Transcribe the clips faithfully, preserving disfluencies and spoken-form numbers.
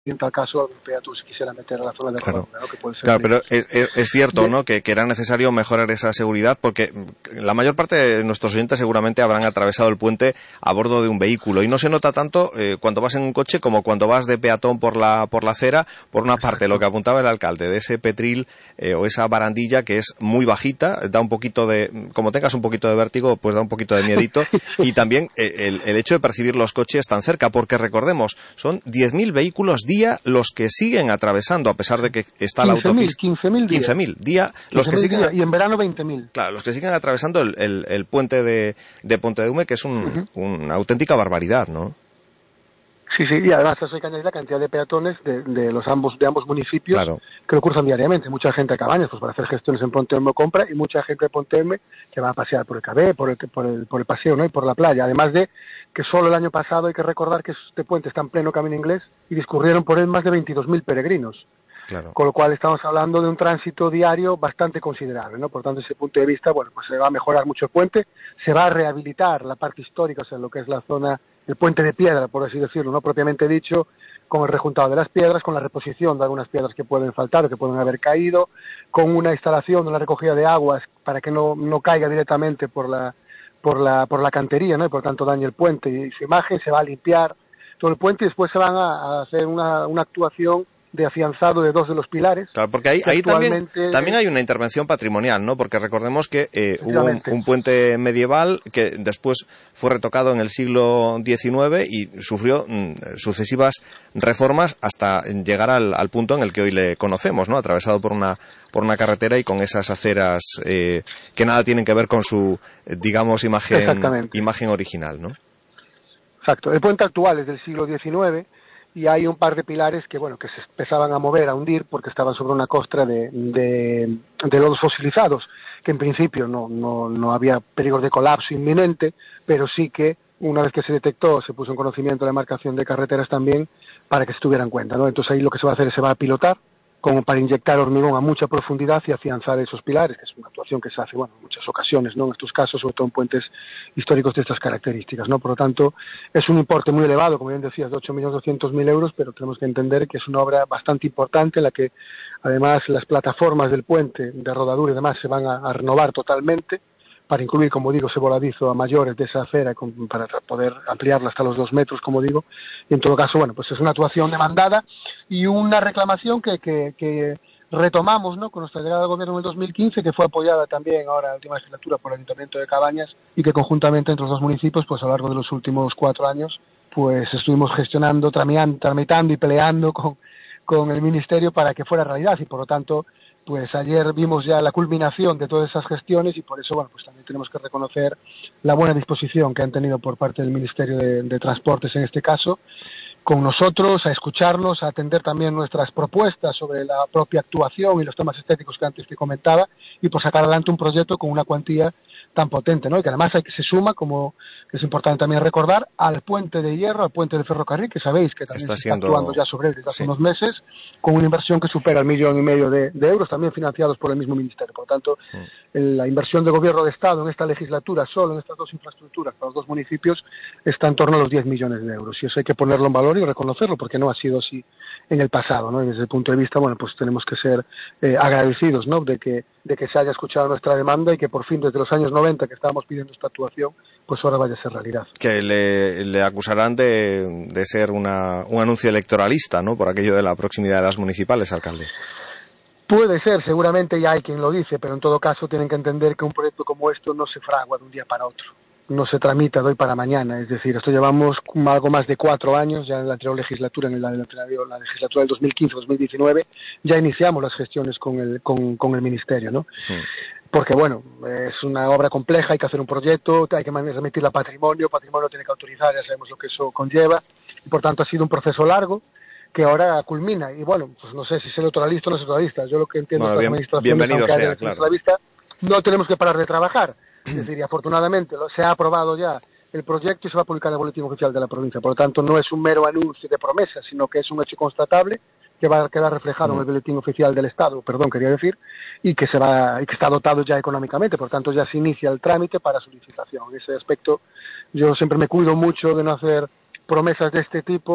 en tal caso algún peatón se quisiera meter a la zona de claro. rodadura, ¿no? Que puede ser claro, pero peligroso. es, es cierto, ¿no?, que, que era necesario mejorar esa seguridad, porque la mayor parte de nuestros oyentes seguramente habrán atravesado el puente a bordo de un vehículo, y no se nota tanto eh, cuando vas en un coche como cuando vas de peatón por la por la acera. Por una parte, lo que apuntaba el alcalde, de ese petril eh, o esa barandilla que es muy bajita, da un poquito de, como tengas un poquito de vértigo, pues da un poquito de miedito, y también eh, el, el hecho de percibir los coches tan cerca, porque recordemos, son diez mil vehículos día los que siguen atravesando, a pesar de que está la autopista. quince mil día. quince mil día. Los que siguen, día, y en verano veinte mil. Claro, los que siguen atravesando el, el, el puente de, de Pontedeume, que es un, uh-huh. una auténtica barbaridad, ¿no? Sí, sí, y además eso hay que añadir la cantidad de peatones de, de los ambos de ambos municipios, claro, que lo cruzan diariamente. Mucha gente a Cabañas pues para hacer gestiones en Pontedeume compra, y mucha gente de Pontedeume que va a pasear por el Cabé, por el, por el, por el paseo, ¿no?, y por la playa. Además de que solo el año pasado, hay que recordar que este puente está en pleno camino inglés y discurrieron por él más de veintidós mil peregrinos. Claro. Con lo cual estamos hablando de un tránsito diario bastante considerable, ¿no? Por tanto, desde ese punto de vista, bueno, pues se va a mejorar mucho el puente, se va a rehabilitar la parte histórica, o sea, lo que es la zona, el puente de piedra, por así decirlo, no propiamente dicho, con el rejuntado de las piedras, con la reposición de algunas piedras que pueden faltar o que pueden haber caído, con una instalación de una recogida de aguas para que no, no caiga directamente por la, por la, por la cantería, ¿no?, y por tanto dañe el puente y su imagen. Se va a limpiar todo el puente y después se van a, a hacer una, una actuación de afianzado de dos de los pilares. Claro, porque ahí, ahí también, también hay una intervención patrimonial, ¿no? Porque recordemos que eh, hubo un, un puente medieval que después fue retocado en el siglo diecinueve y sufrió mm, sucesivas reformas hasta llegar al, al punto en el que hoy le conocemos, ¿no? Atravesado por una por una carretera y con esas aceras eh, que nada tienen que ver con su, digamos, imagen imagen original, ¿no? Exacto. El puente actual es del siglo diecinueve. Y hay un par de pilares que, bueno, que se empezaban a mover, a hundir, porque estaban sobre una costra de, de, de lodos fosilizados, que en principio no, no, no había peligro de colapso inminente, pero sí que una vez que se detectó, se puso en conocimiento de la demarcación de carreteras también, para que se tuviera en cuenta, ¿no? Entonces ahí lo que se va a hacer es se va a pilotar, como para inyectar hormigón a mucha profundidad y afianzar esos pilares, que es una actuación que se hace, bueno, en muchas ocasiones, ¿no?, en estos casos, sobre todo en puentes históricos de estas características, ¿no? Por lo tanto, es un importe muy elevado, como bien decías, de ocho millones doscientos mil euros, pero tenemos que entender que es una obra bastante importante, en la que, además, las plataformas del puente, de rodadura y demás, se van a, a renovar totalmente, para incluir, como digo, ese voladizo a mayores de esa acera, con, para poder ampliarla hasta los dos metros, como digo. Y en todo caso, bueno, pues es una actuación demandada y una reclamación que, que, que retomamos, ¿no?, con nuestra llegada al gobierno en el dos mil quince, que fue apoyada también ahora en la última legislatura por el Ayuntamiento de Cabañas, y que conjuntamente entre los dos municipios, pues a lo largo de los últimos cuatro años, pues estuvimos gestionando, tramitando, tramitando y peleando con, con el Ministerio para que fuera realidad, y por lo tanto, pues ayer vimos ya la culminación de todas esas gestiones, y por eso, bueno, pues también tenemos que reconocer la buena disposición que han tenido por parte del Ministerio de, de Transportes en este caso, con nosotros, a escucharnos, a atender también nuestras propuestas sobre la propia actuación y los temas estéticos que antes te comentaba, y por sacar adelante un proyecto con una cuantía tan potente, ¿no? Y que además hay que se suma, como es importante también recordar, al puente de hierro, al puente de ferrocarril, que sabéis que también está, se está siendo... actuando ya sobre él desde hace sí. unos meses, con una inversión que supera el millón y medio de, de euros, también financiados por el mismo ministerio. Por lo tanto, sí. la inversión de gobierno de Estado en esta legislatura, solo en estas dos infraestructuras para los dos municipios, está en torno a los diez millones de euros. Y eso hay que ponerlo en valor y reconocerlo, porque no ha sido así en el pasado, ¿no? Y desde el punto de vista, bueno, pues tenemos que ser eh, agradecidos, ¿no?, de que, de que se haya escuchado nuestra demanda y que por fin, desde los años noventa que estábamos pidiendo esta actuación, pues ahora vaya a ser realidad. Que le, le acusarán de, de ser una, un anuncio electoralista, ¿no?, por aquello de la proximidad de las municipales, alcalde. Puede ser, seguramente ya hay quien lo dice, pero en todo caso tienen que entender que un proyecto como esto no se fragua de un día para otro. No se tramita de hoy para mañana, es decir, esto llevamos algo más de cuatro años, ya en la anterior legislatura, en la, la, la legislatura del dos mil quince dos mil diecinueve, ya iniciamos las gestiones con el, con, con el Ministerio, ¿no? Sí. Porque, bueno, es una obra compleja, hay que hacer un proyecto, hay que remitirla a patrimonio, patrimonio tiene que autorizar, ya sabemos lo que eso conlleva, y por tanto ha sido un proceso largo, que ahora culmina, y bueno, pues no sé si es electoralista o no es electoralista, yo lo que entiendo bueno, es que bien, las administraciones, bienvenido aunque sea, haya claro. electoralista, no tenemos que parar de trabajar. Es decir, y afortunadamente se ha aprobado ya el proyecto y se va a publicar en el Boletín Oficial de la provincia. Por lo tanto, no es un mero anuncio de promesas, sino que es un hecho constatable que va a quedar reflejado mm. en el Boletín Oficial del Estado, perdón, quería decir, y que se va y que está dotado ya económicamente. Por tanto, ya se inicia el trámite para su licitación. En ese aspecto, yo siempre me cuido mucho de no hacer promesas de este tipo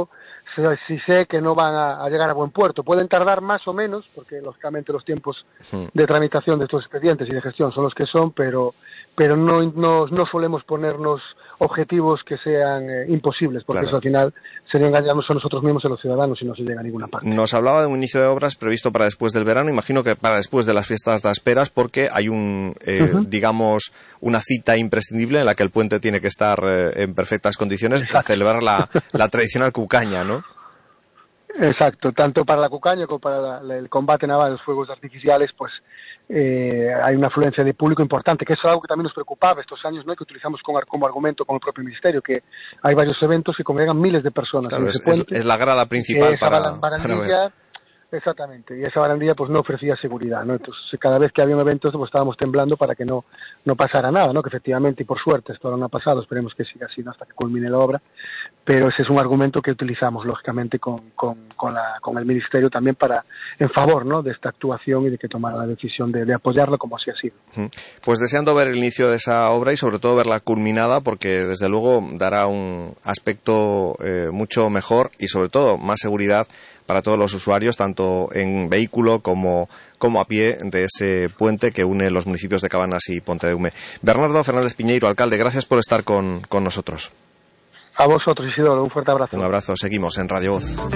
si sé que no van a, a llegar a buen puerto. Pueden tardar más o menos, porque lógicamente los tiempos sí. de tramitación de estos expedientes y de gestión son los que son, pero pero no, no, no solemos ponernos objetivos que sean eh, imposibles, porque claro. eso al final sería engañarnos a nosotros mismos y a los ciudadanos y no se llega a ninguna parte. Nos hablaba de un inicio de obras previsto para después del verano, imagino que para después de las fiestas de Asperas, porque hay un, eh, uh-huh. digamos, una cita imprescindible en la que el puente tiene que estar eh, en perfectas condiciones Exacto. para celebrar la, la tradicional cucaña, ¿no? Exacto, tanto para la cucaña como para la, la, el combate naval, los fuegos artificiales, pues eh, hay una afluencia de público importante, que eso es algo que también nos preocupaba estos años, ¿no? Que utilizamos como, como argumento con el propio Ministerio, que hay varios eventos que congregan miles de personas. Claro, en es, ese puente, es, es la grada principal esa para, barandilla, para ver. Exactamente, y esa barandilla pues no ofrecía seguridad, ¿no? Entonces cada vez que había un evento pues estábamos temblando para que no no pasara nada, ¿no? Que efectivamente y por suerte esto ahora no ha pasado, esperemos que siga así, ¿no? Hasta que culmine la obra, pero ese es un argumento que utilizamos lógicamente con con con, la, con el Ministerio también para en favor, ¿no? De esta actuación y de que tomara la decisión de, de apoyarlo como así ha sido. Pues deseando ver el inicio de esa obra y sobre todo verla culminada, porque desde luego dará un aspecto eh, mucho mejor y sobre todo más seguridad para todos los usuarios, tanto en vehículo como, como a pie, de ese puente que une los municipios de Cabanas y Pontedeume. Bernardo Fernández Piñeiro, alcalde, gracias por estar con, con nosotros. A vosotros, Isidoro, un fuerte abrazo. Un abrazo, seguimos en Radio Voz.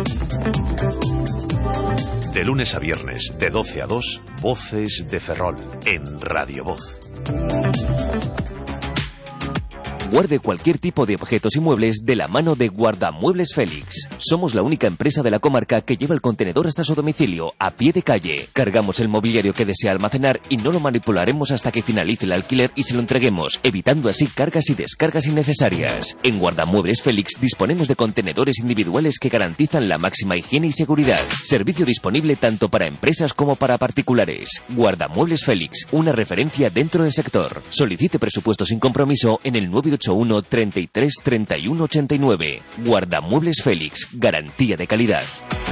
De lunes a viernes, de doce a dos, Voces de Ferrol, en Radio Voz. Guarde cualquier tipo de objetos y muebles de la mano de Guardamuebles Félix. Somos la única empresa de la comarca que lleva el contenedor hasta su domicilio, a pie de calle. Cargamos el mobiliario que desea almacenar y no lo manipularemos hasta que finalice el alquiler y se lo entreguemos, evitando así cargas y descargas innecesarias. En Guardamuebles Félix disponemos de contenedores individuales que garantizan la máxima higiene y seguridad. Servicio disponible tanto para empresas como para particulares. Guardamuebles Félix, una referencia dentro del sector. Solicite presupuesto sin compromiso en el nueve ocho uno, treinta y tres, treinta y uno, ochenta y nueve. Guardamuebles Félix, garantía de calidad.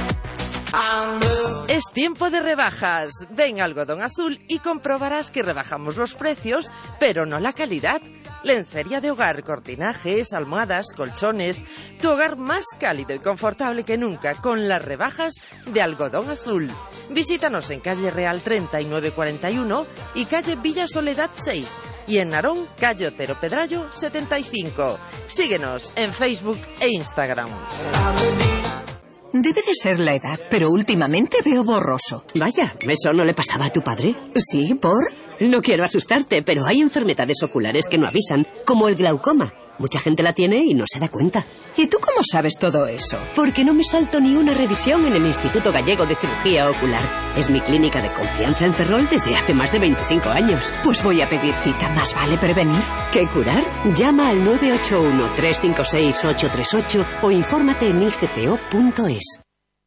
Es tiempo de rebajas. Ven a Algodón Azul y comprobarás que rebajamos los precios, pero no la calidad. Lencería de hogar, cortinajes, almohadas, colchones. Tu hogar más cálido y confortable que nunca con las rebajas de Algodón Azul. Visítanos en calle Real treinta y nueve cuarenta y uno y calle Villa Soledad seis. Y en Narón, calle Otero Pedrayo setenta y cinco. Síguenos en Facebook e Instagram. Debe de ser la edad, pero últimamente veo borroso. Vaya, ¿eso no le pasaba a tu padre? Sí, ¿por? No quiero asustarte, pero hay enfermedades oculares que no avisan, como el glaucoma. Mucha gente la tiene y no se da cuenta. ¿Y tú cómo sabes todo eso? Porque no me salto ni una revisión en el Instituto Gallego de Cirugía Ocular. Es mi clínica de confianza en Ferrol desde hace más de veinticinco años. Pues voy a pedir cita. ¿Más vale prevenir que curar? Llama al nueve ocho uno, tres cinco seis, ocho tres ocho o infórmate en i g c o punto es.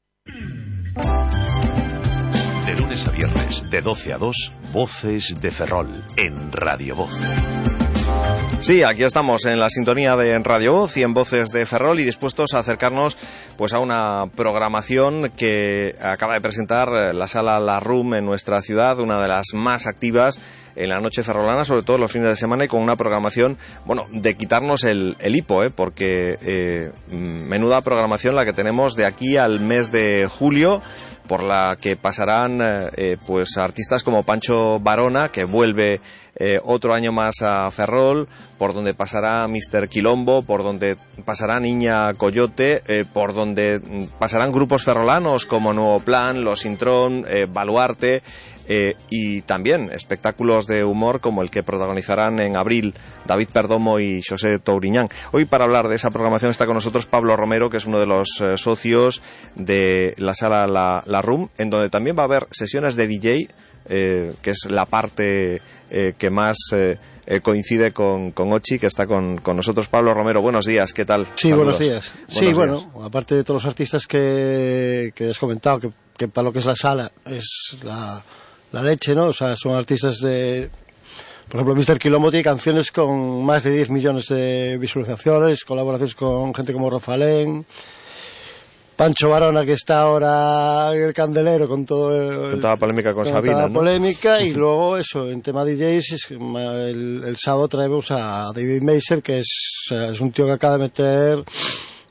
De lunes a viernes, de doce a dos, Voces de Ferrol, en Radio Voz. Sí, aquí estamos en la sintonía de Radio Voz y en Voces de Ferrol y dispuestos a acercarnos pues a una programación que acaba de presentar la Sala La Room en nuestra ciudad, una de las más activas en la noche ferrolana, sobre todo los fines de semana, y con una programación, bueno, de quitarnos el, el hipo, ¿eh? porque eh, menuda programación la que tenemos de aquí al mes de julio, por la que pasarán eh, pues artistas como Pancho Varona, que vuelve eh, otro año más a Ferrol, por donde pasará míster Quilombo, por donde pasará Niña Coyote, eh, por donde pasarán grupos ferrolanos como Nuevo Plan, Los Intrón, eh, Baluarte, eh, y también espectáculos de humor como el que protagonizarán en abril David Perdomo y José Touriñán. Hoy, para hablar de esa programación, está con nosotros Pablo Romero, que es uno de los eh, socios de la Sala La, La Room, en donde también va a haber sesiones de D J, eh, que es la parte eh, que más eh, eh, coincide con, con Ochi, que está con, con nosotros. Pablo Romero, buenos días, ¿qué tal? Sí, Saludos. buenos días. Buenos sí, días. Bueno, aparte de todos los artistas que, que has comentado, que, que para lo que es la sala es la, la leche, ¿no? O sea, son artistas de... Por ejemplo, míster Quilombo tiene canciones con más de diez millones de visualizaciones, colaboraciones con gente como Rosalén, Pancho Varona, que está ahora en el candelero con todo el, con toda la polémica con, con Sabina, toda la ¿no? polémica, y luego eso, en tema D Js, es, el, el sábado traemos a David Meiser, que es, es un tío que acaba de meter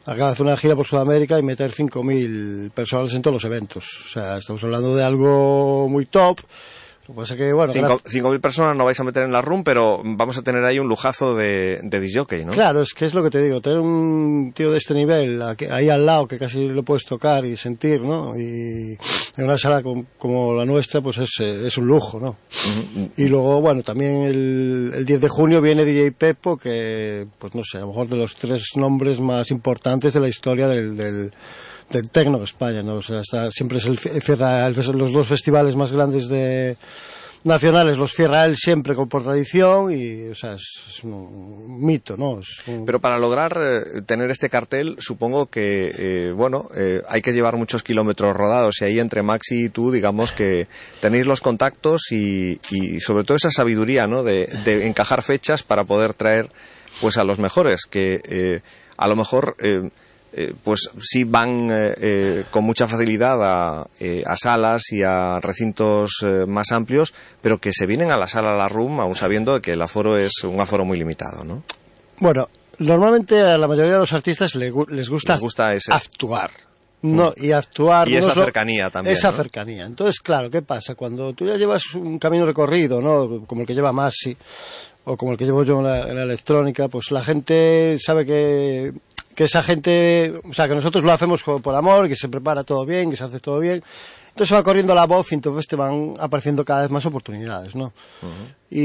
acaba de hacer una gira por Sudamérica y meter cinco mil personas en todos los eventos. O sea, estamos hablando de algo muy top. Lo que pasa que, bueno... cinco mil personas no vais a meter en la room, pero vamos a tener ahí un lujazo de, de disc jockey, ¿no? Claro, es que es lo que te digo, tener un tío de este nivel aquí, ahí al lado que casi lo puedes tocar y sentir, ¿no? Y en una sala como, como la nuestra, pues es, es un lujo, ¿no? Uh-huh. Y luego, bueno, también el, el diez de junio viene D J Pepo, que, pues no sé, a lo mejor de los tres nombres más importantes de la historia del... del del tecno de España, ¿no? O sea, está, siempre es el, cierra el, los dos festivales más grandes de nacionales, los cierra él siempre con, por tradición y, o sea, es, es un mito, ¿no? Es un... Pero para lograr eh, tener este cartel, supongo que, eh, bueno, eh, hay que llevar muchos kilómetros rodados y ahí entre Maxi y tú, digamos que tenéis los contactos y, y sobre todo esa sabiduría, ¿no? De, de encajar fechas para poder traer, pues, a los mejores, que eh, a lo mejor... Eh, Eh, pues sí van eh, eh, con mucha facilidad a, eh, a salas y a recintos eh, más amplios, pero que se vienen a la sala, a la room, aún sabiendo que el aforo es un aforo muy limitado, ¿no? Bueno, normalmente a la mayoría de los artistas les, les gusta, les gusta ese... actuar. No, y actuar... Y esa no cercanía también, Esa ¿no? cercanía. Entonces, claro, ¿qué pasa? Cuando tú ya llevas un camino recorrido, ¿no? Como el que lleva Masi, o como el que llevo yo en la, en la electrónica, pues la gente sabe que... que esa gente, o sea, que nosotros lo hacemos por amor, que se prepara todo bien, que se hace todo bien, entonces va corriendo la voz y entonces te van apareciendo cada vez más oportunidades, ¿no? Uh-huh.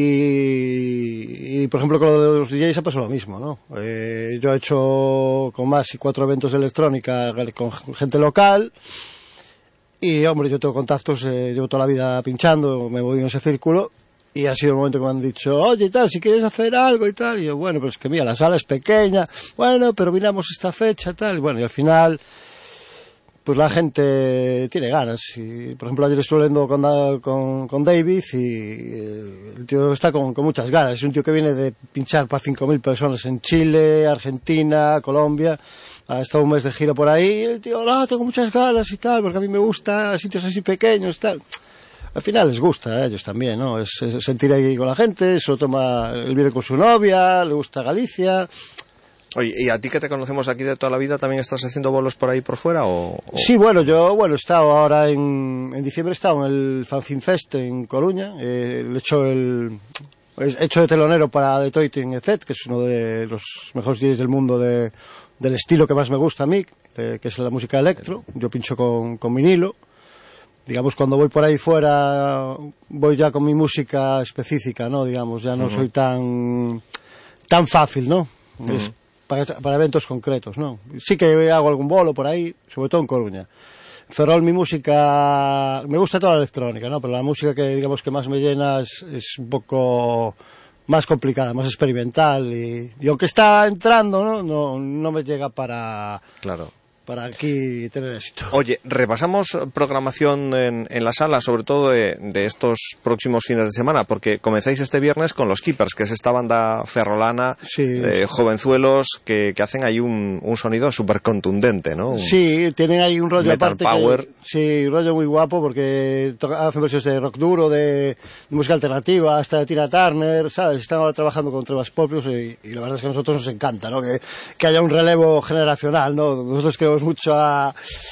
Y, y, por ejemplo, con lo de los D Js ha pasado lo mismo, ¿no? Eh, yo he hecho con más y cuatro eventos de electrónica con gente local y, hombre, yo tengo contactos, eh, llevo toda la vida pinchando, me voy en ese círculo. Y ha sido el momento que me han dicho, oye, y tal, si quieres hacer algo y tal. Y yo, bueno, pues que mira, la sala es pequeña, bueno, pero miramos esta fecha y tal. Y bueno, y al final, pues la gente tiene ganas. Y, por ejemplo, ayer estuve hablando con, con, con David y el tío está con, con muchas ganas. Es un tío que viene de pinchar para cinco mil personas en Chile, Argentina, Colombia. Ha estado un mes de gira por ahí. Y el tío, no, tengo muchas ganas y tal, porque a mí me gusta sitios así pequeños y tal. Al final les gusta a ellos también, ¿no? Es, es sentir ahí con la gente, se lo toma, él viene con su novia, le gusta Galicia. Oye, ¿y a ti que te conocemos aquí de toda la vida también estás haciendo bolos por ahí por fuera o...? o... Sí, bueno, yo bueno he estado ahora en, en diciembre he estado en el Fanzine Fest en Coruña, eh, he hecho el he hecho de telonero para Detroit in Effect, que es uno de los mejores D Js del mundo de, del estilo que más me gusta a mí, eh, que es la música electro. Yo pincho con, con vinilo. Digamos, cuando voy por ahí fuera, voy ya con mi música específica, ¿no? Digamos, ya no uh-huh. soy tan tan fácil, ¿no? Uh-huh. Es para, para eventos concretos, ¿no? Sí que hago algún bolo por ahí, sobre todo en Coruña. Ferrol, mi música, me gusta toda la electrónica, ¿no? Pero la música que, digamos, que más me llena es, es un poco más complicada, más experimental y, y aunque está entrando, ¿no? No, no me llega para... Claro. para aquí tener éxito. Oye, repasamos programación en, en la sala, sobre todo de, de estos próximos fines de semana, porque comenzáis este viernes con los Keepers, que es esta banda ferrolana, sí. de jovenzuelos que, que hacen ahí un, un sonido súper contundente, ¿no? Un sí, tienen ahí un rollo metal aparte power. Que, sí, un rollo muy guapo, porque toca, hacen versiones de rock duro, de, de música alternativa, hasta de Tina Turner, ¿sabes? Están ahora trabajando con temas propios y, y la verdad es que a nosotros nos encanta, ¿no? Que, que haya un relevo generacional, ¿no? Nosotros queremos mucho a,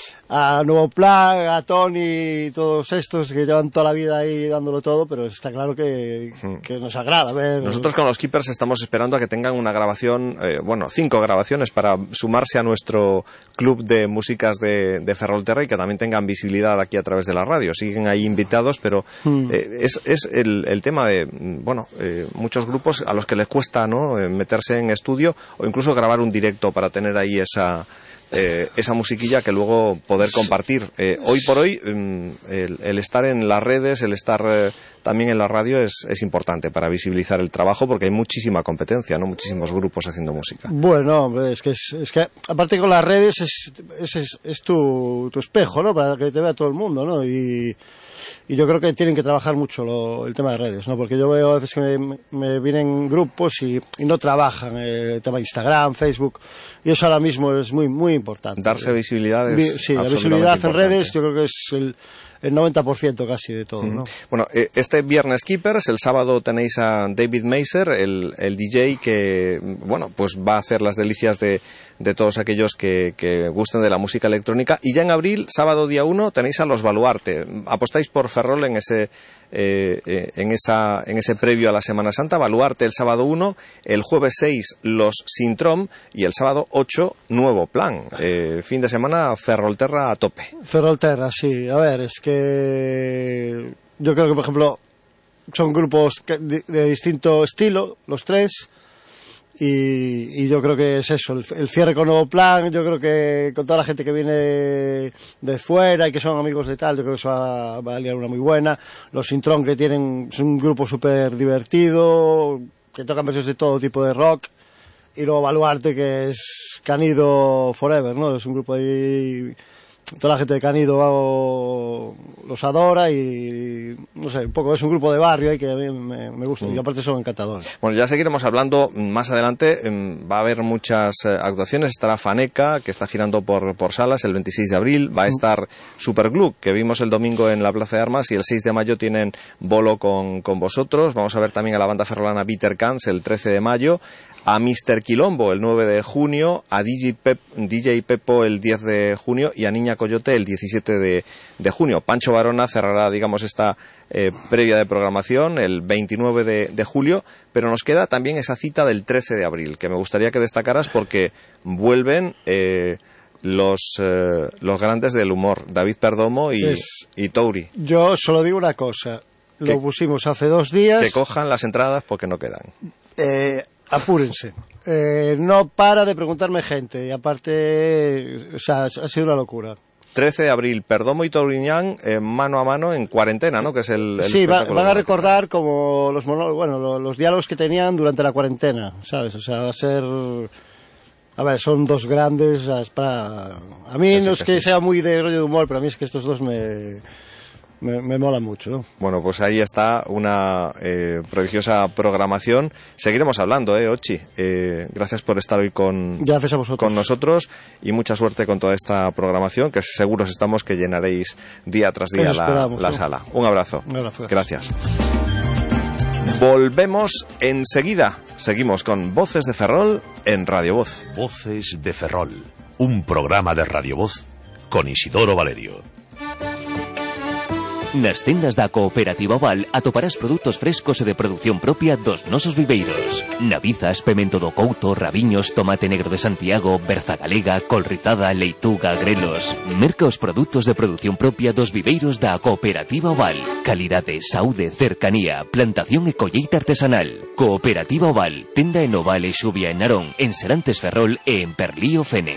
a Nuevo Plan, a Tony y todos estos que llevan toda la vida ahí dándolo todo, pero está claro que, que nos agrada ver. Nosotros con los Keepers estamos esperando a que tengan una grabación, eh, bueno, cinco grabaciones para sumarse a nuestro club de músicas de, de Ferrolterra y que también tengan visibilidad aquí a través de la radio. Siguen ahí invitados, pero mm. eh, es, es el, el tema de, bueno, eh, muchos grupos a los que les cuesta, ¿no?, eh, meterse en estudio o incluso grabar un directo para tener ahí esa... Eh, esa musiquilla que luego poder compartir. Eh, hoy por hoy mm, el, el estar en las redes, el estar eh, también en la radio es, es importante para visibilizar el trabajo porque hay muchísima competencia, ¿no? Muchísimos grupos haciendo música. Bueno, hombre, es que es, es que aparte con las redes es, es, es, es tu, tu espejo, ¿no? Para que te vea todo el mundo, ¿no? Y Y yo creo que tienen que trabajar mucho lo, el tema de redes, ¿no? Porque yo veo a veces que me, me vienen grupos y, y no trabajan el tema de Instagram, Facebook, y eso ahora mismo es muy muy muy importante. Darse visibilidad es Sí, la visibilidad en redes yo creo que es el, el noventa por ciento casi de todo, ¿no? Bueno, eh, este viernes Keepers, el sábado tenéis a David Meiser, el, el D J que, bueno, pues va a hacer las delicias de, de todos aquellos que, que gusten de la música electrónica. Y ya en abril, sábado día uno, tenéis a los Baluarte. Apostáis por Ferrol en ese... Eh, eh, en, esa, en ese previo a la Semana Santa. Baluarte el sábado uno, el jueves seis los Sintrom y el sábado ocho nuevo plan. Eh, fin de semana Ferrolterra a tope. Ferrolterra, sí. A ver, es que yo creo que, por ejemplo, son grupos que, de, de distinto estilo, los tres. Y, y yo creo que es eso, el, el cierre con nuevo plan. Yo creo que con toda la gente que viene de, de fuera y que son amigos de tal, yo creo que eso va, va a liar una muy buena. Los Sintron, que tienen, es un grupo súper divertido, que tocan versiones de todo tipo de rock. Y luego Baluarte, que es Canido Forever, ¿no? Es un grupo ahí, toda la gente de Canido los adora y, no sé, un poco es un grupo de barrio ahí que a mí me, me gusta, mm. y aparte son encantadores. Bueno, ya seguiremos hablando más adelante. Va a haber muchas eh, actuaciones. Estará Faneca, que está girando por, por salas el veintiséis de abril. Va a estar Superglue, que vimos el domingo en la Plaza de Armas, y el seis de mayo tienen bolo con, con vosotros. Vamos a ver también a la banda ferrolana Bitter Cans el trece de mayo. A mister Quilombo el nueve de junio, a D J, Pep, D J Pepo el diez de junio y a Niña Coyote el diecisiete de, de junio. Pancho Varona cerrará, digamos, esta eh, previa de programación el veintinueve de, de julio, pero nos queda también esa cita del trece de abril, que me gustaría que destacaras porque vuelven eh, los, eh, los grandes del humor, David Perdomo y, es, y Touri. Yo solo digo una cosa, lo que, pusimos hace dos días. Que cojan las entradas porque no quedan. Eh... Apúrense. Eh, no para de preguntarme gente y aparte, o sea, ha sido una locura. trece de abril, Perdomo y Touriñán eh, mano a mano en cuarentena, ¿no? Que es el, el sí, va, van a recordar como los monólogos, bueno, los, los diálogos que tenían durante la cuarentena, ¿sabes? O sea, va a ser... A ver, son dos grandes, o sea, es para... A mí sí, no es que sí. sea muy de rollo de humor, pero a mí es que estos dos me... Me, me mola mucho, ¿no? Bueno, pues ahí está una eh, prodigiosa programación. Seguiremos hablando, ¿eh, Ochi? Eh, gracias por estar hoy con, gracias a vosotros. con nosotros y mucha suerte con toda esta programación, que seguros estamos que llenaréis día tras día la, la ¿no? sala. Un abrazo. Un abrazo. Gracias. Volvemos enseguida. Seguimos con Voces de Ferrol en Radio Voz. Voces de Ferrol, un programa de Radio Voz con Isidoro Valerio. Nas tendas da Cooperativa Oval atoparás produtos frescos e de produción propia dos nosos viveiros. Navizas, pemento do Couto, rabiños, tomate negro de Santiago, berza galega, col rizada, leituga, grelos. Merca os produtos de produción propia dos viveiros da Cooperativa Oval. Calidade, saúde, cercanía, plantación e colleita artesanal. Cooperativa Oval, tenda en Oval e Xubia en Narón, en Serantes Ferrol e en Perlío Fene.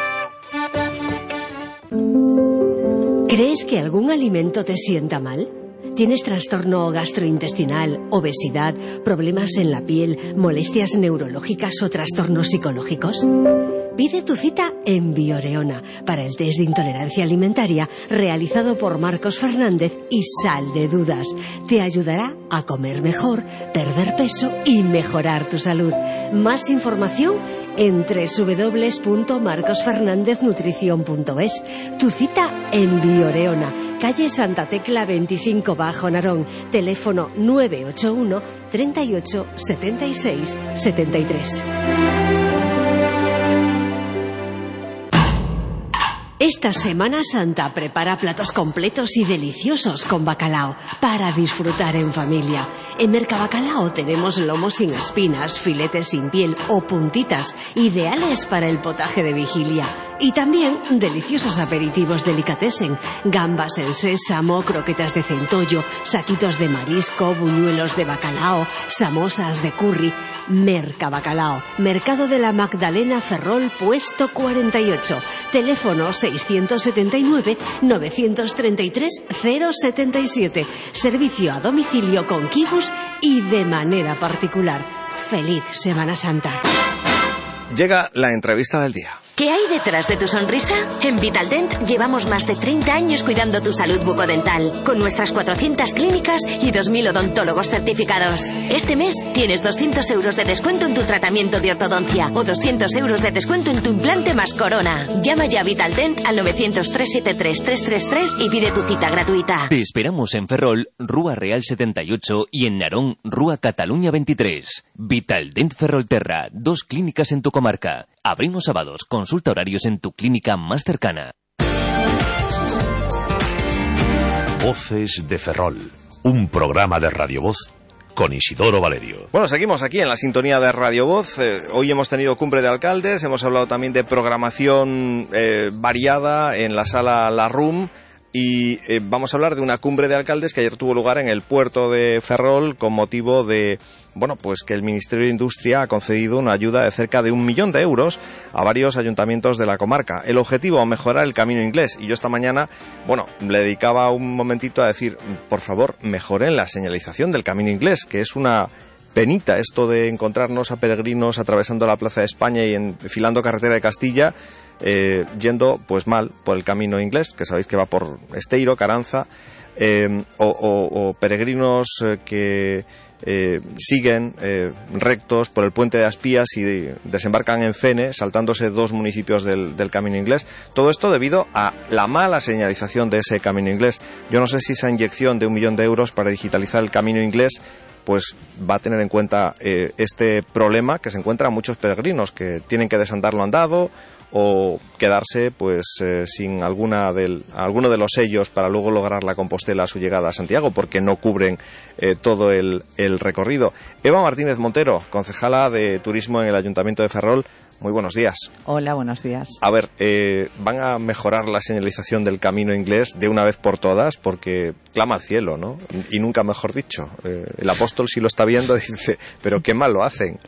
¿Crees que algún alimento te sienta mal? ¿Tienes trastorno gastrointestinal, obesidad, problemas en la piel, molestias neurológicas o trastornos psicológicos? Pide tu cita en Bioreona para el test de intolerancia alimentaria realizado por Marcos Fernández y Sal de Dudas. Te ayudará a comer mejor, perder peso y mejorar tu salud. Más información en doble u doble u doble u punto marcos fernández nutrición punto es. Tu cita en Bioreona, calle Santa Tecla veinticinco Bajo Narón, teléfono nueve ocho uno, treinta y ocho, setenta y seis, setenta y tres. Esta Semana Santa prepara platos completos y deliciosos con bacalao para disfrutar en familia. En Mercabacalao tenemos lomos sin espinas, filetes sin piel o puntitas, ideales para el potaje de vigilia. Y también deliciosos aperitivos delicatessen, gambas en sésamo, croquetas de centollo, saquitos de marisco, buñuelos de bacalao, samosas de curry. Mercabacalao, Mercado de la Magdalena Ferrol, puesto cuarenta y ocho. Teléfono seiscientos setenta y nueve, novecientos treinta y tres, cero setenta y siete. Servicio a domicilio con kibus y de manera particular. Feliz Semana Santa. Llega la entrevista del día. ¿Qué hay detrás de tu sonrisa? En Vitaldent llevamos más de treinta años cuidando tu salud bucodental, con nuestras cuatrocientas clínicas y dos mil odontólogos certificados. Este mes tienes doscientos euros de descuento en tu tratamiento de ortodoncia o doscientos euros de descuento en tu implante más corona. Llama ya a Vitaldent al nueve cero cero, tres siete tres, tres tres tres y pide tu cita gratuita. Te esperamos en Ferrol, Rúa Real setenta y ocho y en Narón, Rúa Cataluña veintitrés. Vitaldent Ferrolterra, dos clínicas en tu comarca. Abrimos sábados, consulta horarios en tu clínica más cercana. Voces de Ferrol, un programa de Radio Voz con Isidoro Valerio. Bueno, seguimos aquí en la sintonía de Radio Voz. Eh, hoy hemos tenido cumbre de alcaldes, hemos hablado también de programación eh, variada en la sala La Room. Y eh, vamos a hablar de una cumbre de alcaldes que ayer tuvo lugar en el puerto de Ferrol con motivo de, bueno, pues que el Ministerio de Industria ha concedido una ayuda de cerca de un millón de euros a varios ayuntamientos de la comarca. El objetivo, mejorar el camino inglés. Y yo esta mañana, bueno, le dedicaba un momentito a decir, por favor, mejoren la señalización del camino inglés, que es una penita esto de encontrarnos a peregrinos atravesando la Plaza de España y enfilando carretera de Castilla, eh, yendo pues mal por el camino inglés, que sabéis que va por Esteiro, Caranza, eh, o, o, o peregrinos eh, que eh, siguen eh, rectos por el puente de Aspías y desembarcan en Fene, saltándose dos municipios del, del camino inglés. Todo esto debido a la mala señalización de ese camino inglés. Yo no sé si esa inyección de un millón de euros para digitalizar el camino inglés pues va a tener en cuenta eh, este problema que se encuentran muchos peregrinos que tienen que desandar lo andado o quedarse pues eh, sin alguna del, alguno de los sellos para luego lograr la Compostela a su llegada a Santiago porque no cubren eh, todo el, el recorrido. Eva Martínez Montero, concejala de Turismo en el Ayuntamiento de Ferrol, muy buenos días. Hola, buenos días. A ver, eh, ¿van a mejorar la señalización del camino inglés de una vez por todas? Porque clama al cielo, ¿no? Y nunca mejor dicho. Eh, el apóstol, si lo está viendo, dice, pero qué mal lo hacen.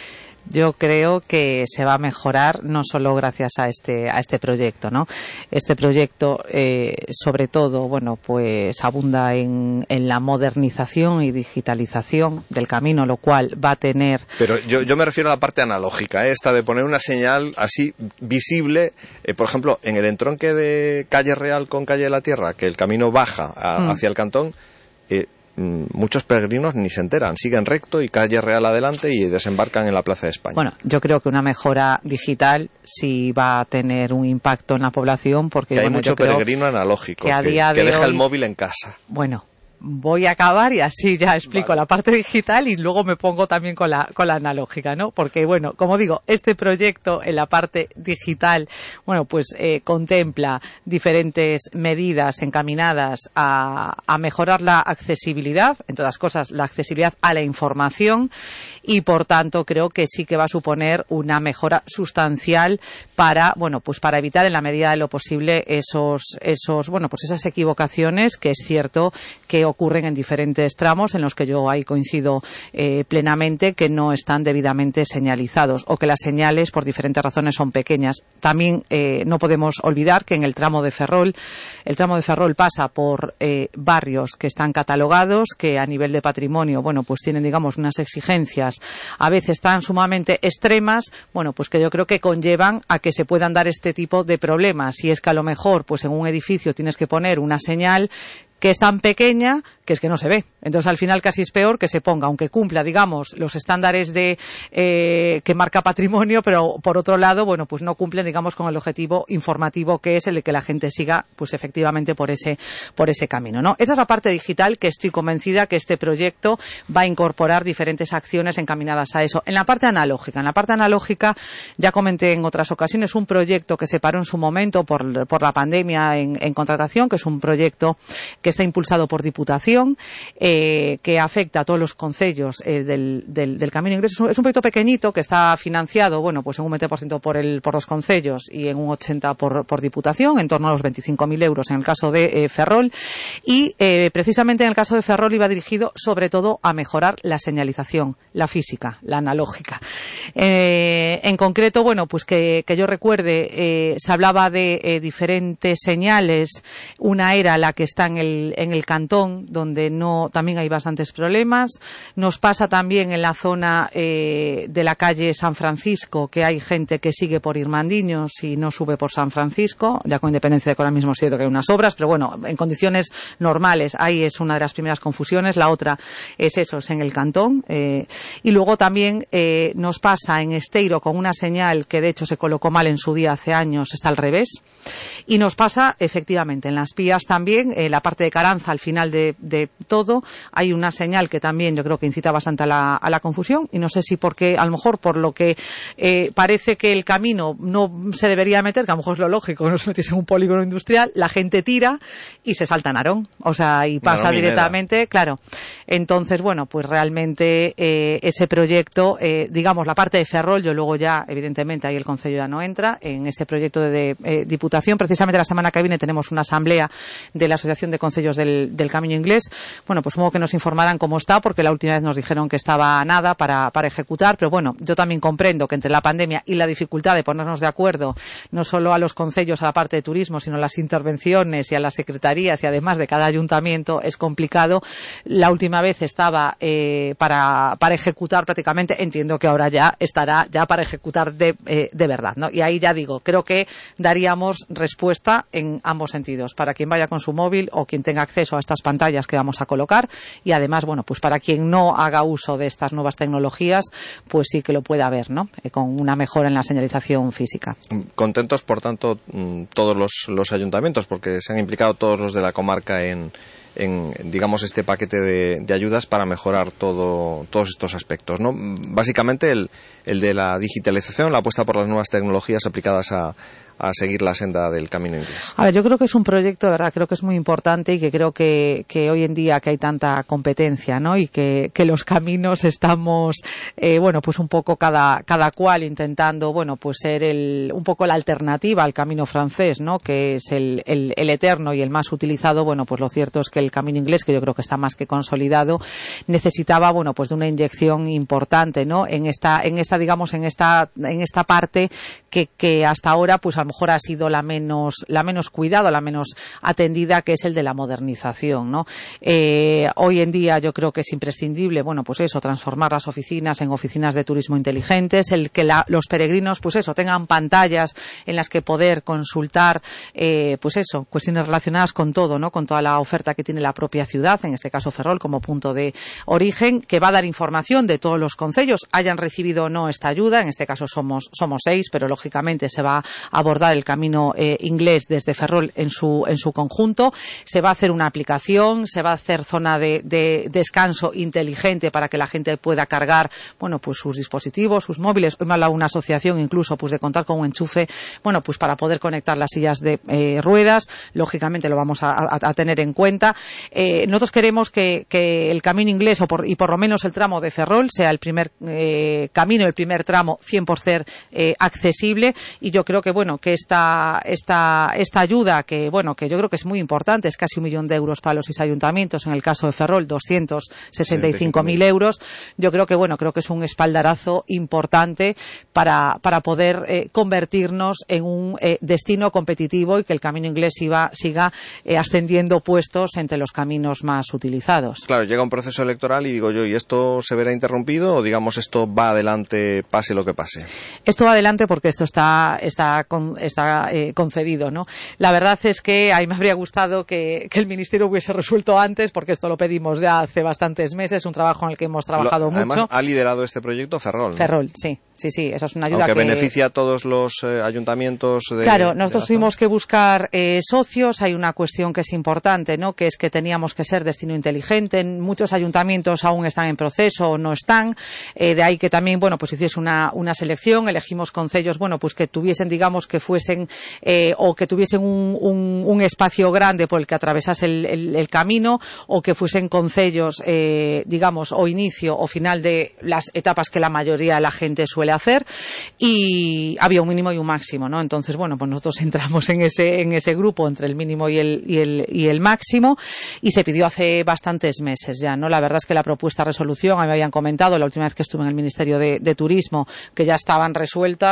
Yo creo que se va a mejorar no solo gracias a este a este proyecto, ¿no? Este proyecto, eh, sobre todo, bueno, pues abunda en, en la modernización y digitalización del camino, lo cual va a tener. Pero yo, yo me refiero a la parte analógica, ¿eh? Esta de poner una señal así visible, eh, por ejemplo, en el entronque de Calle Real con Calle de la Tierra, que el camino baja a, mm. hacia el cantón. Eh, muchos peregrinos ni se enteran, siguen recto y Calle Real adelante y desembarcan en la Plaza de España. Bueno, yo creo que una mejora digital sí va a tener un impacto en la población porque que hay bueno, mucho peregrino analógico que, a que, día que de deja hoy, el móvil en casa. Bueno, voy a acabar y así ya explico vale. la parte digital y luego me pongo también con la con la analógica, ¿no? Porque, bueno, como digo, este proyecto en la parte digital, bueno, pues eh, contempla diferentes medidas encaminadas a, a mejorar la accesibilidad, en todas cosas, la accesibilidad a la información y, por tanto, creo que sí que va a suponer una mejora sustancial para, bueno, pues para evitar en la medida de lo posible esos, esos, bueno, pues esas equivocaciones que es cierto que ocurren en diferentes tramos en los que yo ahí coincido eh, plenamente que no están debidamente señalizados o que las señales por diferentes razones son pequeñas. También eh, no podemos olvidar que en el tramo de Ferrol, el tramo de Ferrol pasa por eh, barrios que están catalogados, que a nivel de patrimonio, bueno, pues tienen, digamos, unas exigencias a veces tan sumamente extremas, bueno, pues que yo creo que conllevan a que se puedan dar este tipo de problemas. Y es que a lo mejor, pues en un edificio tienes que poner una señal que es tan pequeña que es que no se ve. Entonces, al final, casi es peor que se ponga, aunque cumpla, digamos, los estándares de eh, que marca patrimonio, pero, por otro lado, bueno, pues no cumplen, digamos, con el objetivo informativo que es el de que la gente siga, pues efectivamente, por ese por ese camino, ¿no? Esa es la parte digital que estoy convencida que este proyecto va a incorporar diferentes acciones encaminadas a eso. En la parte analógica, en la parte analógica, ya comenté en otras ocasiones, un proyecto que se paró en su momento por, por la pandemia en, en contratación, que es un proyecto que está impulsado por Diputación, eh, que afecta a todos los concellos eh, del, del, del camino inglés. Es un, es un proyecto pequeñito que está financiado, bueno, pues en un veinte por ciento por, el, por los concellos y en un ochenta por ciento por, por Diputación, en torno a los veinticinco mil euros en el caso de eh, Ferrol. Y eh, precisamente en el caso de Ferrol iba dirigido sobre todo a mejorar la señalización, la física, la analógica. Eh, en concreto, bueno, pues que, que yo recuerde, eh, se hablaba de eh, diferentes señales. Una era la que está en el el, en el Cantón, donde no también hay bastantes problemas. Nos pasa también en la zona eh, de la calle San Francisco, que hay gente que sigue por Irmandiños y no sube por San Francisco, ya con independencia de que ahora mismo es cierto que hay unas obras, pero bueno, en condiciones normales, ahí es una de las primeras confusiones. La otra es eso, es en el Cantón. Eh, y luego también eh, nos pasa en Esteiro con una señal que de hecho se colocó mal en su día hace años, está al revés. Y nos pasa efectivamente en Las Pías también, en la parte de Caranza, al final de, de todo, hay una señal que también yo creo que incita bastante a la, a la confusión, y no sé si porque, a lo mejor por lo que eh, parece que el camino no se debería meter, que a lo mejor es lo lógico, que no se metiese en un polígono industrial, la gente tira y se salta Narón, o sea, y pasa Narón directamente, Minera. Claro. Entonces, bueno, pues realmente eh, ese proyecto, eh, digamos, la parte de Ferrol, yo luego ya, evidentemente, ahí el Concello ya no entra, en ese proyecto de, de eh, Diputación. Precisamente la semana que viene tenemos una asamblea de la Asociación de Concellos del, del Camino Inglés. Bueno, pues supongo que nos informarán cómo está, porque la última vez nos dijeron que estaba nada para, para ejecutar, pero bueno, yo también comprendo que entre la pandemia y la dificultad de ponernos de acuerdo, no solo a los concellos, a la parte de turismo, sino a las intervenciones y a las secretarías y además de cada ayuntamiento, es complicado. La última vez estaba eh, para, para ejecutar prácticamente, entiendo que ahora ya estará ya para ejecutar de, eh, de verdad, ¿no? Y ahí ya digo, creo que daríamos respuesta en ambos sentidos, para quien vaya con su móvil o quien tenga acceso a estas pantallas que vamos a colocar, y además, bueno, pues para quien no haga uso de estas nuevas tecnologías, pues sí que lo pueda ver, ¿no? Eh, con una mejora en la señalización física. Contentos, por tanto, todos los, los ayuntamientos, porque se han implicado todos los de la comarca en, en digamos, este paquete de, de ayudas para mejorar todo, todos estos aspectos, ¿no? Básicamente el, el de la digitalización, la apuesta por las nuevas tecnologías aplicadas a a seguir la senda del Camino Inglés. A ver, yo creo que es un proyecto, de verdad, creo que es muy importante, y que creo que, que hoy en día que hay tanta competencia, ¿no? Y que, que los caminos estamos, eh, bueno, pues un poco cada, cada cual intentando, bueno, pues ser el, un poco la alternativa al camino francés, ¿no? Que es el, el, el eterno y el más utilizado. Bueno, pues lo cierto es que el Camino Inglés, que yo creo que está más que consolidado, necesitaba, bueno, pues de una inyección importante, ¿no? En esta, en esta, digamos, en esta, en esta parte que, que hasta ahora, pues a lo mejor ha sido la menos, la menos cuidada, la menos atendida, que es el de la modernización, ¿no? Eh, hoy en día yo creo que es imprescindible, bueno, pues eso, transformar las oficinas en oficinas de turismo inteligentes, el que la, los peregrinos, pues eso, tengan pantallas en las que poder consultar, eh, pues eso, cuestiones relacionadas con todo, ¿no? Con toda la oferta que tiene la propia ciudad, en este caso Ferrol como punto de origen, que va a dar información de todos los concellos, hayan recibido o no esta ayuda. En este caso somos, somos seis, pero lógicamente se va a abordar el camino eh, inglés desde Ferrol en su, en su conjunto. Se va a hacer una aplicación, se va a hacer zona de, de descanso inteligente para que la gente pueda cargar, bueno, pues sus dispositivos, sus móviles. Hoy me ha hablado una asociación incluso, pues de contar con un enchufe, bueno, pues para poder conectar las sillas de eh, ruedas. Lógicamente lo vamos a, a, a tener en cuenta. Eh, nosotros queremos que, que el camino inglés, o por, y por lo menos el tramo de Ferrol, sea el primer eh, camino, el primer tramo cien por ciento eh, accesible, y yo creo que, bueno, que esta, esta, esta ayuda, que bueno, que yo creo que es muy importante, es casi un millón de euros para los seis ayuntamientos, en el caso de Ferrol doscientos sesenta y cinco mil euros, yo creo que bueno, creo que es un espaldarazo importante para, para poder eh, convertirnos en un eh, destino competitivo, y que el camino inglés iba, siga eh, ascendiendo puestos entre los caminos más utilizados. Claro, llega un proceso electoral y digo yo, ¿y esto se verá interrumpido o digamos esto va adelante pase lo que pase? Esto va adelante porque esto está, está, con, está eh, concedido, ¿no? La verdad es que a mí me habría gustado que, que el Ministerio hubiese resuelto antes, porque esto lo pedimos ya hace bastantes meses, un trabajo en el que hemos trabajado lo, mucho. Además, ha liderado este proyecto Ferrol, ¿no? Ferrol, sí. Sí, sí, eso es una ayuda Aunque que beneficia a todos los eh, ayuntamientos de... Claro, nosotros tuvimos que buscar eh, socios. Hay una cuestión que es importante, ¿no? Que es que teníamos que ser destino inteligente. Muchos ayuntamientos aún están en proceso o no están. Eh, de ahí que también, bueno, pues hiciese una, una selección. Elegimos concellos, bueno, pues que tuviesen, digamos, que fuesen eh, o que tuviesen un, un, un espacio grande por el que atravesase el, el, el camino, o que fuesen concellos, eh, digamos, o inicio o final de las etapas que la mayoría de la gente suele hacer, y había un mínimo y un máximo, ¿no? Entonces, bueno, pues nosotros entramos en ese en ese grupo entre el mínimo y el y el y el máximo, y se pidió hace bastantes meses ya, ¿no? La verdad es que la propuesta de resolución, a mí me habían comentado la última vez que estuve en el Ministerio de, de Turismo, que ya estaban resueltas, y bueno,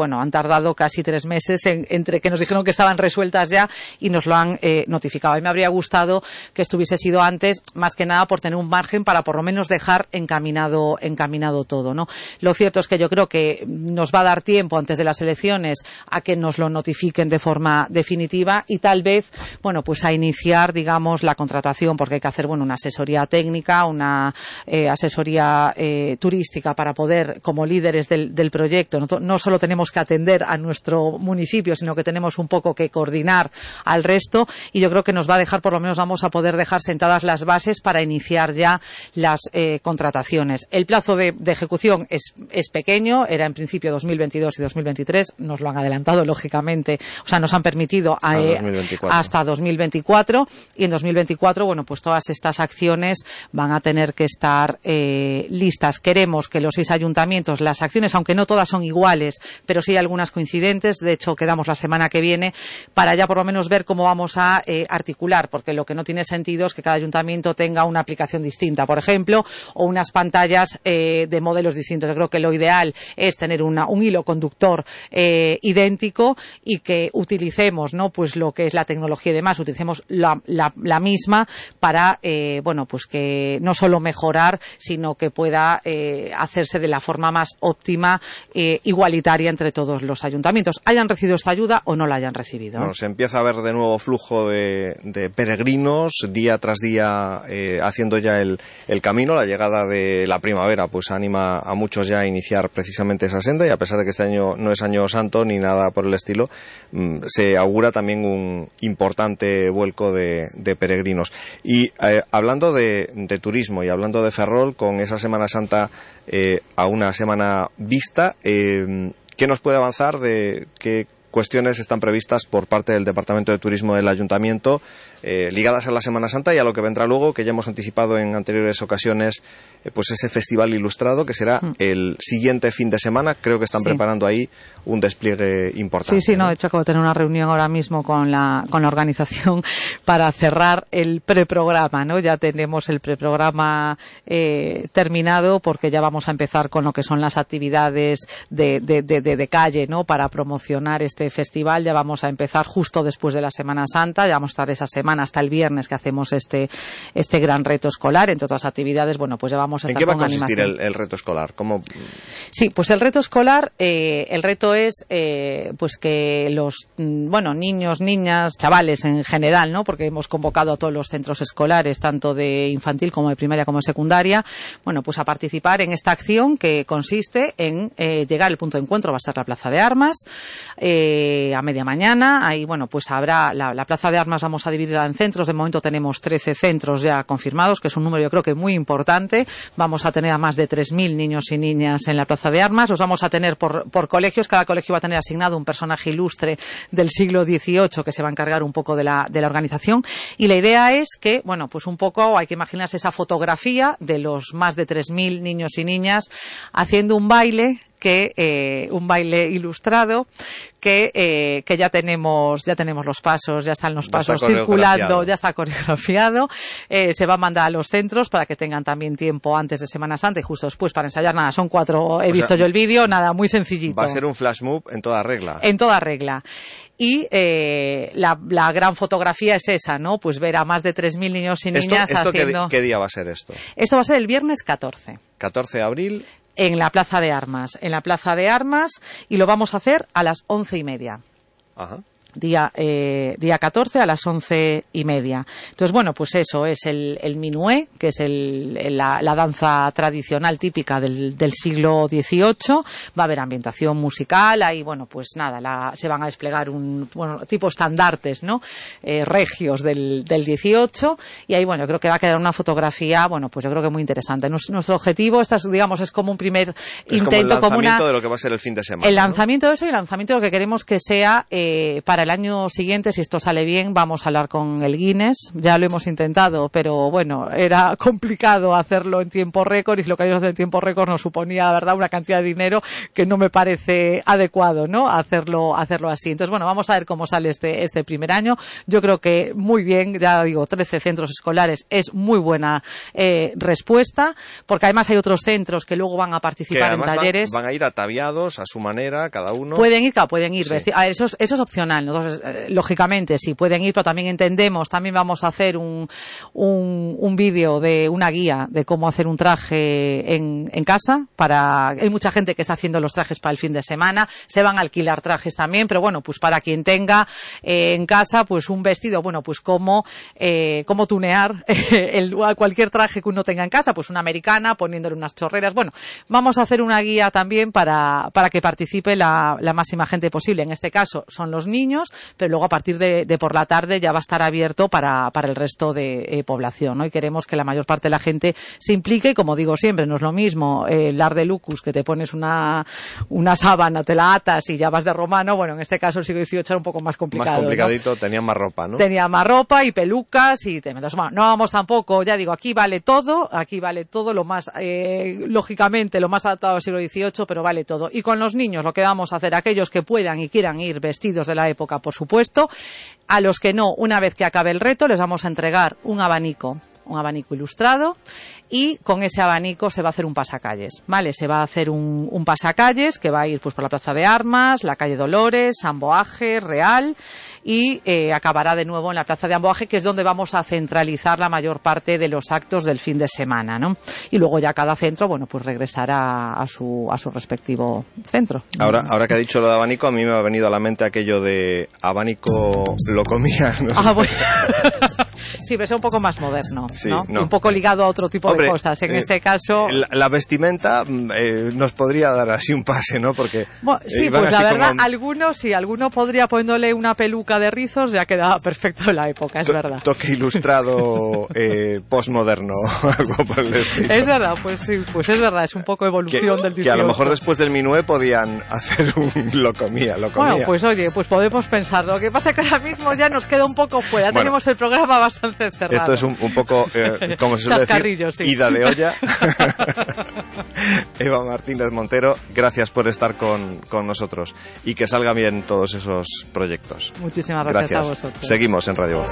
bueno, han tardado casi tres meses en, entre que nos dijeron que estaban resueltas ya y nos lo han eh, notificado. A mí me habría gustado que estuviese sido antes, más que nada por tener un margen para por lo menos dejar encaminado, encaminado todo, ¿no? Lo cierto es que yo creo que nos va a dar tiempo antes de las elecciones a que nos lo notifiquen de forma definitiva y tal vez, bueno, pues a iniciar, digamos, la contratación, porque hay que hacer, bueno, una asesoría técnica, una eh, asesoría eh, turística para poder, como líderes del, del proyecto, no, no solo tenemos que atender a nuestro municipio, sino que tenemos un poco que coordinar al resto y yo creo que nos va a dejar, por lo menos vamos a poder dejar sentadas las bases para iniciar ya las eh, contrataciones. El plazo de, de ejecución es, es pequeño, era en principio dos mil veintidós y dos mil veintitrés, nos lo han adelantado lógicamente, o sea, nos han permitido a, eh, hasta dos mil veinticuatro y en dos mil veinticuatro, bueno, pues todas estas acciones van a tener que estar eh, listas. Queremos que los seis ayuntamientos, las acciones, aunque no todas son iguales, pero sí hay algunas coincidentes, de hecho quedamos la semana que viene para ya por lo menos ver cómo vamos a eh, articular, porque lo que no tiene sentido es que cada ayuntamiento tenga una aplicación distinta, por ejemplo, o unas pantallas eh, de modelos distintos. Yo creo que lo ideal es tener una, un hilo conductor eh, idéntico y que utilicemos, ¿no?, pues lo que es la tecnología y demás, utilicemos la, la, la misma para, eh, bueno, pues que no solo mejorar, sino que pueda eh, hacerse de la forma más óptima, eh, igualitaria entre todos los ayuntamientos, hayan recibido esta ayuda o no la hayan recibido. Bueno, se empieza a ver de nuevo flujo de, de peregrinos, día tras día eh, haciendo ya el, el camino. La llegada de la primavera pues anima a muchos ya a iniciar precisamente esa senda y a pesar de que este año no es año santo ni nada por el estilo, mmm, se augura también un importante vuelco de, de peregrinos. Y eh, hablando de, de turismo y hablando de Ferrol, con esa Semana Santa eh, a una semana vista, eh, ¿qué nos puede avanzar de qué cuestiones están previstas por parte del Departamento de Turismo del Ayuntamiento eh, ligadas a la Semana Santa y a lo que vendrá luego, que ya hemos anticipado en anteriores ocasiones, eh, pues ese Festival Ilustrado que será mm. el siguiente fin de semana? Creo que están sí. preparando ahí un despliegue importante. Sí, sí, no, de hecho acabo de tener una reunión ahora mismo con la, con la organización para cerrar el preprograma, ¿no? Ya tenemos el preprograma eh, terminado porque ya vamos a empezar con lo que son las actividades de, de, de, de, de calle, ¿no?, para promocionar este festival. Ya vamos a empezar justo después de la Semana Santa, ya vamos a estar esa semana hasta el viernes que hacemos este este gran reto escolar, entre otras actividades. Bueno, pues ya vamos a estar con animación. ¿En qué va a consistir el, el reto escolar? ¿Cómo? Sí, pues el reto escolar, eh, el reto es eh, pues que los, bueno, niños, niñas, chavales en general, ¿no?, porque hemos convocado a todos los centros escolares, tanto de infantil como de primaria como de secundaria, bueno, pues a participar en esta acción que consiste en eh, llegar al punto de encuentro, va a ser la Plaza de Armas, eh, a media mañana. Ahí, bueno, pues habrá la, la Plaza de Armas, vamos a dividirla en centros. De momento tenemos trece centros ya confirmados, que es un número yo creo que muy importante. Vamos a tener a más de tres mil niños y niñas en la Plaza de Armas. Los vamos a tener por, por colegios. Cada colegio va a tener asignado un personaje ilustre del siglo dieciocho que se va a encargar un poco de la, de la organización. Y la idea es que, bueno, pues un poco hay que imaginarse esa fotografía de los más de tres mil niños y niñas haciendo un baile que eh, un baile ilustrado que eh, que ya tenemos ya tenemos los pasos, ya están los pasos circulando, ya está coreografiado, eh, se va a mandar a los centros para que tengan también tiempo antes de Semana Santa y justo después para ensayar. Nada, son cuatro, he o visto sea, yo el vídeo, nada, muy sencillito. Va a ser un flash mob en toda regla. En toda regla. Y eh, la, la gran fotografía es esa, ¿no? Pues ver a más de tres mil niños y niñas ¿Esto, esto haciendo... ¿qué, ¿Qué día va a ser esto? Esto va a ser el viernes catorce. catorce de abril. En la Plaza de Armas, en la Plaza de Armas, y lo vamos a hacer a las once y media. Ajá. Día, eh, día catorce a las once y media. Entonces, bueno, pues eso es el, el minué, que es el, el, la, la danza tradicional típica del, del siglo dieciocho. Va a haber ambientación musical, ahí, bueno, pues nada, la, se van a desplegar un, bueno, tipo estandartes, ¿no? Eh, regios del, del dieciocho, y ahí, bueno, creo que va a quedar una fotografía, bueno, pues yo creo que muy interesante. Nuestro, nuestro objetivo, esta es, digamos, es como un primer es intento, como el lanzamiento como una, de lo que va a ser el fin de semana. El ¿no? lanzamiento de eso y el lanzamiento de lo que queremos que sea, eh, para para el año siguiente, si esto sale bien, vamos a hablar con el Guinness. Ya lo hemos intentado, pero bueno, era complicado hacerlo en tiempo récord, y si lo que habíamos hacer en tiempo récord nos suponía, la verdad, una cantidad de dinero que no me parece adecuado, ¿no? Hacerlo, hacerlo así. Entonces, bueno, vamos a ver cómo sale este, este primer año. Yo creo que muy bien, ya digo, trece centros escolares es muy buena eh, respuesta, porque además hay otros centros que luego van a participar en talleres. Van, van a ir ataviados a su manera, cada uno. Pueden ir, claro, pueden ir. Sí. A ver, eso es, eso es opcional, ¿no? Entonces, eh, lógicamente, sí, pueden ir, pero también entendemos, también vamos a hacer un, un, un vídeo de una guía de cómo hacer un traje en, en casa. Para, hay mucha gente que está haciendo los trajes para el fin de semana, se van a alquilar trajes también, pero bueno, pues para quien tenga eh, en casa, pues un vestido, bueno, pues cómo, eh, cómo tunear el, cualquier traje que uno tenga en casa, pues una americana, poniéndole unas chorreras. Bueno, vamos a hacer una guía también para, para que participe la, la máxima gente posible. En este caso son los niños, pero luego a partir de, de por la tarde ya va a estar abierto para, para el resto de eh, población, ¿no? Y queremos que la mayor parte de la gente se implique, y como digo siempre, no es lo mismo eh, el ar de lucus, que te pones una, una sábana, te la atas y ya vas de romano. Bueno, en este caso el siglo dieciocho era un poco más complicado. Más complicadito, ¿no? Tenían más ropa, ¿no? Tenía más ropa y pelucas y te... Entonces, bueno, no vamos tampoco, ya digo, aquí vale todo, aquí vale todo, lo más, eh, lógicamente, lo más adaptado al siglo dieciocho, pero vale todo. Y con los niños lo que vamos a hacer, aquellos que puedan y quieran ir vestidos de la época, por supuesto, a los que no, una vez que acabe el reto, les vamos a entregar un abanico, un abanico ilustrado, y con ese abanico se va a hacer un pasacalles, ¿vale? Se va a hacer un, un pasacalles que va a ir pues por la Plaza de Armas, la calle Dolores, San Boaje, Real, y eh, acabará de nuevo en la Plaza de Amboaje, que es donde vamos a centralizar la mayor parte de los actos del fin de semana, ¿no? Y luego ya cada centro, bueno, pues regresará a su, a su respectivo centro. Ahora, ahora que ha dicho lo de abanico, a mí me ha venido a la mente aquello de abanico lo comía, ¿no? Ah, bueno. Sí, pero es un poco más moderno, sí, ¿no? no. Un poco ligado a otro tipo Hombre, de cosas. En eh, este caso... La, la vestimenta eh, nos podría dar así un pase, ¿no? Porque bueno, sí, eh, pues la verdad, como... algunos sí, alguno podría poniéndole una peluca de rizos, ya quedaba perfecto en la época, es to verdad. Toque ilustrado eh, postmoderno, algo por el estilo. Es verdad, pues sí, pues es verdad, es un poco evolución que, del dieciocho. Que a lo mejor después del minué podían hacer un lo comía, lo comía. Bueno, pues oye, pues podemos pensarlo. Lo que pasa es que ahora mismo ya nos queda un poco fuera, bueno, tenemos el programa bastante cerrado. Esto es un, un poco, eh, como se suele decir, sí. ida de olla. Eva Martínez Montero, gracias por estar con, con nosotros y que salgan bien todos esos proyectos. Muchísimas gracias, gracias. a vosotros. Seguimos en Radio Voz.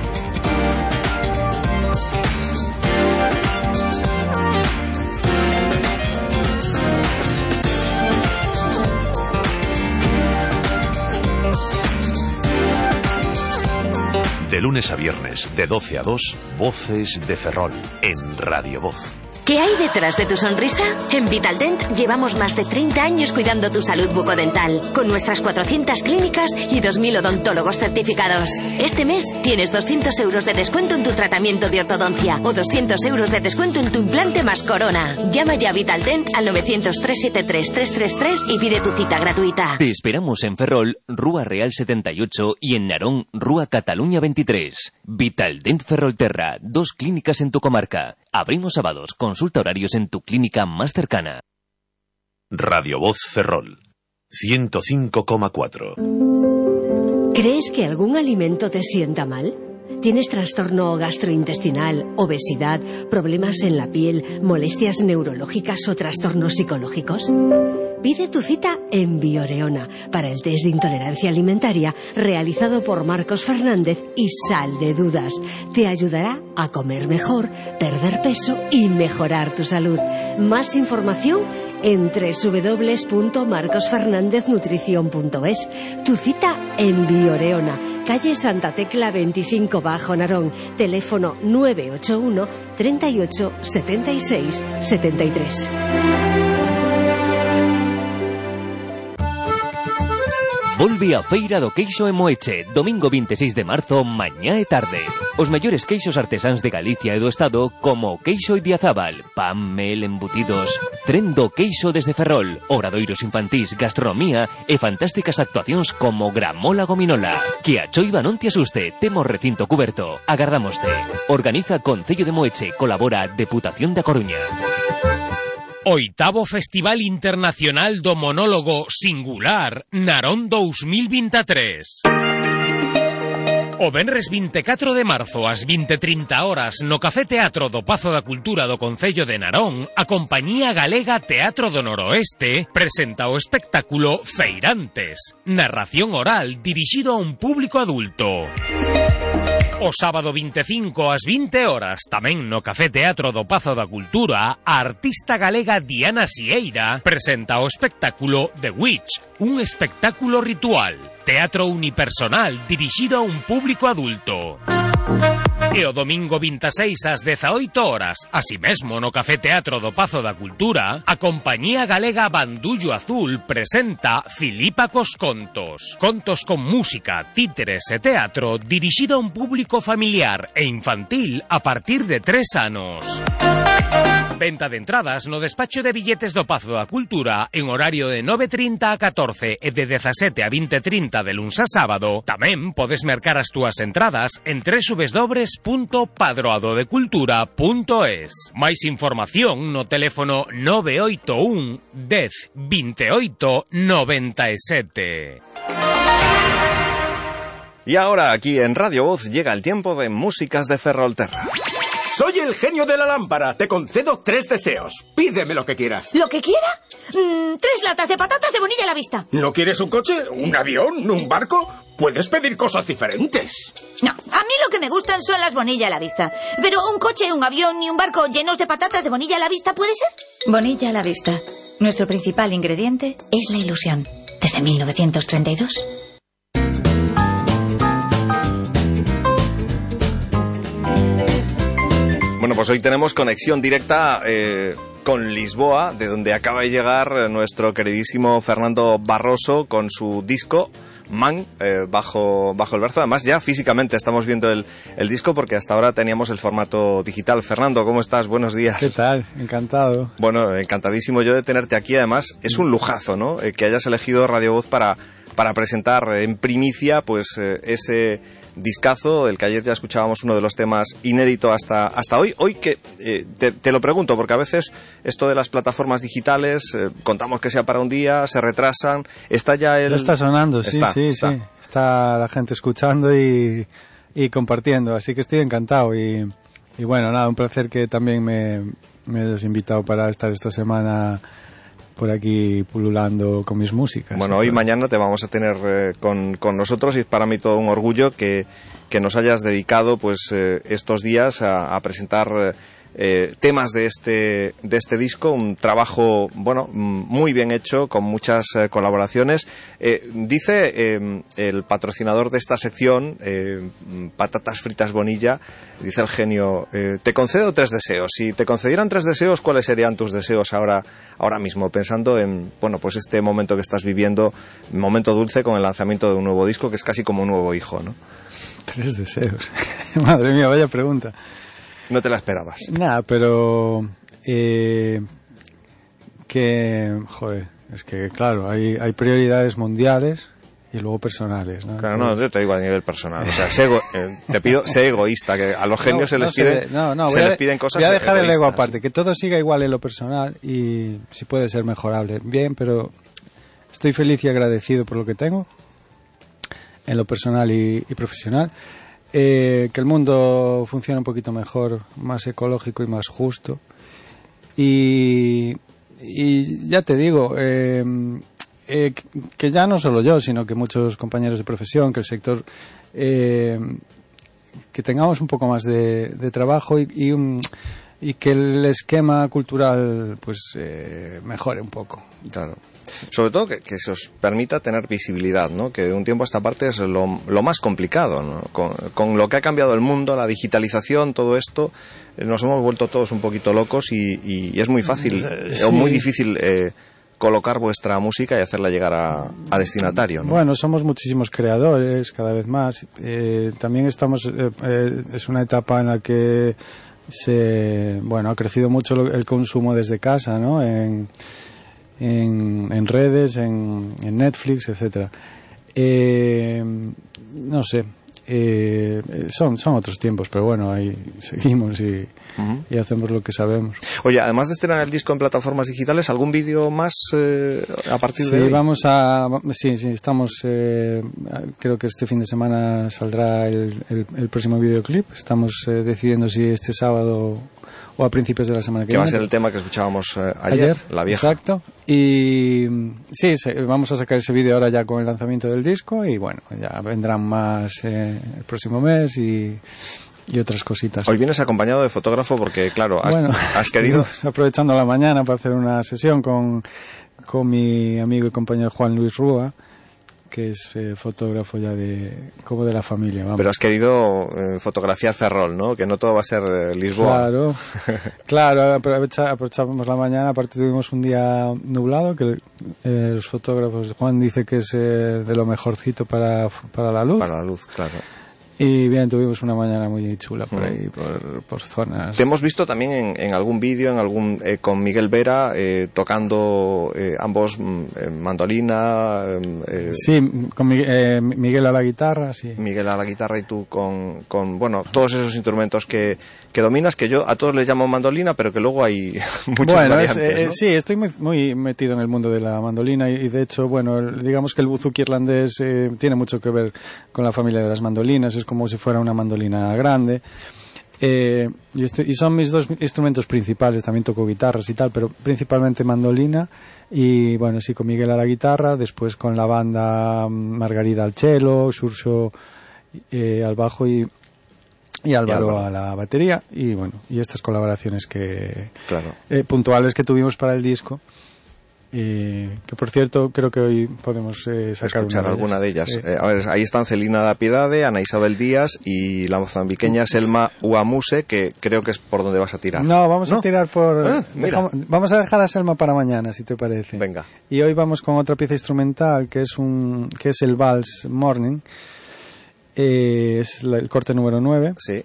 De lunes a viernes, de doce a dos, Voces de Ferrol, en Radio Voz. ¿Qué hay detrás de tu sonrisa? En Vitaldent llevamos más de treinta años cuidando tu salud bucodental, con nuestras cuatrocientas clínicas y dos mil odontólogos certificados. Este mes tienes doscientos euros de descuento en tu tratamiento de ortodoncia o doscientos euros de descuento en tu implante más corona. Llama ya a Vitaldent al nueve cero cero, tres siete tres, tres tres tres y pide tu cita gratuita. Te esperamos en Ferrol, Rúa Real setenta y ocho, y en Narón, Rúa Cataluña veintitrés. Vitaldent Ferrolterra, dos clínicas en tu comarca. Abrimos sábados. Consulta horarios en tu clínica más cercana. Radio Voz Ferrol, ciento cinco coma cuatro. ¿Crees que algún alimento te sienta mal? ¿Tienes trastorno gastrointestinal, obesidad, problemas en la piel, molestias neurológicas o trastornos psicológicos? Pide tu cita en Bioreona para el test de intolerancia alimentaria realizado por Marcos Fernández y Sal de Dudas. Te ayudará a comer mejor, perder peso y mejorar tu salud. Más información en doble u doble u doble u punto marcos fernández nutrición punto es. Tu cita en Bioreona, calle Santa Tecla veinticinco Bajo Narón, teléfono nueve ocho uno, treinta y ocho, setenta y seis, setenta y tres. Volve a Feira do Queixo en Moeche, domingo veintiséis de marzo, mañá e tarde. Os mellores queixos artesáns de Galicia e do Estado, como o queixo Idiazábal, pan, mel, embutidos, tren do queixo desde Ferrol, obradoiros infantís, gastronomía e fantásticas actuacións como Gramola Gominola. Que a choiva non te asuste, temos recinto cuberto. Agardámoste. Organiza Concello de Moeche, colabora Deputación da Coruña. Oitavo Festival Internacional do Monólogo Singular Narón dos mil veintitrés. O venres veinticuatro de marzo ás veinte e trinta horas no Café Teatro do Pazo da Cultura do Concello de Narón, a compañía galega Teatro do Noroeste presenta o espectáculo Feirantes, narración oral dirixido a un público adulto. O sábado veinticinco ás veinte horas, tamén no Café Teatro do Pazo da Cultura, a artista galega Diana Sieira presenta o espectáculo The Witch, un espectáculo ritual, teatro unipersonal dirixido a un público adulto. E o domingo veintiséis ás dezaoito horas, así mesmo no Café Teatro do Pazo da Cultura, a compañía galega Bandullo Azul presenta Filipa cos contos. Contos con música, títeres e teatro dirixido a un público familiar e infantil a partir de tres anos. Venta de entradas no despacho de billetes do Pazo da Cultura en horario de nove e trinta a catorce e de dezasete a veinte e trinta de luns a sábado. Tamén podes mercar as túas entradas en doble u doble u doble u punto padroadodecultura punto es. Máis información no teléfono nove oito un, dez, veintiocho, noventa e sete. Y ahora aquí en Radio Voz llega el tiempo de Músicas de Ferrolterra. Soy el genio de la lámpara. Te concedo tres deseos. Pídeme lo que quieras. ¿Lo que quiera? Mm, tres latas de patatas de Bonilla a la vista. ¿No quieres un coche? ¿Un avión? ¿Un barco? Puedes pedir cosas diferentes. No, a mí lo que me gustan son las Bonilla a la vista. Pero un coche, un avión y un barco llenos de patatas de Bonilla a la vista, ¿puede ser? Bonilla a la vista. Nuestro principal ingrediente es la ilusión. Desde mil novecientos treinta y dos... Bueno, pues hoy tenemos conexión directa eh, con Lisboa, de donde acaba de llegar nuestro queridísimo Fernando Barroso con su disco Man eh, bajo, bajo el brazo. Además, ya físicamente estamos viendo el, el disco porque hasta ahora teníamos el formato digital. Fernando, ¿cómo estás? Buenos días. ¿Qué tal? Encantado. Bueno, encantadísimo yo de tenerte aquí. Además, es un lujazo, ¿no? Eh, que hayas elegido Radio Voz para, para presentar en primicia pues eh, ese discazo del que ayer ya escuchábamos uno de los temas inédito hasta hasta hoy. Hoy que eh, te, te lo pregunto porque a veces esto de las plataformas digitales eh, contamos que sea para un día, se retrasan, está ya el... Ya está sonando, está, sí, sí, está. sí. Está la gente escuchando y, y compartiendo, así que estoy encantado y, y bueno, nada, un placer que también me, me hayas invitado para estar esta semana por aquí pululando con mis músicas. Bueno, hoy y mañana te vamos a tener eh, con, con nosotros y es para mí todo un orgullo que, que nos hayas dedicado pues eh, estos días a, a presentar eh, temas de este, de este disco, un trabajo bueno muy bien hecho, con muchas eh, colaboraciones. Eh, dice eh, el patrocinador de esta sección, eh, Patatas Fritas Bonilla, dice el genio, eh, te concedo tres deseos. Si te concedieran tres deseos, ¿cuáles serían tus deseos ahora, ahora mismo? Pensando en, bueno, pues este momento que estás viviendo, momento dulce con el lanzamiento de un nuevo disco que es casi como un nuevo hijo, ¿no? Tres deseos. Madre mía, vaya pregunta. No te la esperabas. Nada, pero eh, que, joder, es que claro, hay, hay prioridades mundiales y luego personales, ¿no? Claro, Entonces... no, yo te digo a nivel personal. O sea, sé ego, eh, te pido, sé egoísta, que a los genios no, se les no piden, se, no, no, se les a, piden cosas. Voy a dejar egoístas. El ego aparte, que todo siga igual en lo personal y si puede ser mejorable. Bien, pero estoy feliz y agradecido por lo que tengo en lo personal y, y profesional. Eh, que el mundo funcione un poquito mejor, más ecológico y más justo. Y, y ya te digo, eh, eh, que ya no solo yo, sino que muchos compañeros de profesión, que el sector, eh, que tengamos un poco más de, de trabajo y, y, un, y que el esquema cultural pues eh, mejore un poco. Claro. Sobre todo que, que se os permita tener visibilidad, ¿no? Que de un tiempo a esta parte es lo, lo más complicado, ¿no? Con, con lo que ha cambiado el mundo, la digitalización, todo esto, eh, nos hemos vuelto todos un poquito locos y, y, y es muy fácil sí. o muy difícil eh, colocar vuestra música y hacerla llegar a, a destinatario, ¿no? Bueno, somos muchísimos creadores, cada vez más. Eh, también estamos, eh, eh, es una etapa en la que se, bueno, ha crecido mucho el consumo desde casa, ¿no? En, En, en redes, en, en Netflix, etcétera. Eh, no sé, Eh, son, son otros tiempos, pero bueno, ahí seguimos y, uh-huh. y hacemos lo que sabemos. Oye, además de estrenar el disco en plataformas digitales, ¿algún vídeo más eh, a partir sí, de hoy? Vamos a, sí, sí, estamos, eh, creo que este fin de semana saldrá el, el, el próximo videoclip. Estamos eh, decidiendo si este sábado o a principios de la semana que, que viene. Que va a ser el tema que escuchábamos eh, ayer, ayer, La Vieja. Exacto. Y sí, vamos a sacar ese vídeo ahora ya con el lanzamiento del disco y bueno, ya vendrán más eh, el próximo mes y, y otras cositas. Hoy vienes acompañado de fotógrafo porque, claro, has, bueno, has querido... aprovechando la mañana para hacer una sesión con, con mi amigo y compañero Juan Luis Rúa, que es eh, fotógrafo ya de como de la familia. Vamos. Pero has querido eh, fotografiar Ferrol, ¿no? Que no todo va a ser eh, Lisboa. Claro, claro, aprovecha, aprovechamos la mañana, aparte tuvimos un día nublado, que eh, los fotógrafos, Juan dice que es eh, de lo mejorcito para, para la luz. Para la luz, claro. Y bien, tuvimos una mañana muy chula por ahí, por, por zonas. Te hemos visto también en, en algún vídeo, en algún eh, con Miguel Vera, eh, tocando eh, ambos eh, mandolina. Eh, sí, con Miguel, eh, Miguel a la guitarra, sí. Miguel a la guitarra y tú con, con bueno, todos esos instrumentos que, que dominas, que yo a todos les llamo mandolina, pero que luego hay muchas bueno, variantes, es, eh, ¿no? Sí, estoy muy, muy metido en el mundo de la mandolina y, y de hecho, bueno, digamos que el buzuki irlandés eh, tiene mucho que ver con la familia de las mandolinas, es como si fuera una mandolina grande. Eh, y, estoy, y son mis dos instrumentos principales, también toco guitarras y tal, pero principalmente mandolina y bueno, sí, con Miguel a la guitarra, después con la banda Margarida al cello, Xurxo eh, al bajo y, y Álvaro, y Álvaro a la batería y bueno, y estas colaboraciones que claro. eh, puntuales que tuvimos para el disco. Y que por cierto creo que hoy podemos eh, sacar escuchar una de alguna de ellas. Sí. Eh, a ver, ahí están Celina da Piedade, Ana Isabel Díaz y la mozambiqueña Selma Uamuse, que creo que es por donde vas a tirar. No, vamos ¿No? a tirar por... Ah, dejamos, vamos a dejar a Selma para mañana, si te parece. Venga. Y hoy vamos con otra pieza instrumental que es un que es el Vals Morning. Eh, es la, el corte número nueve. Sí.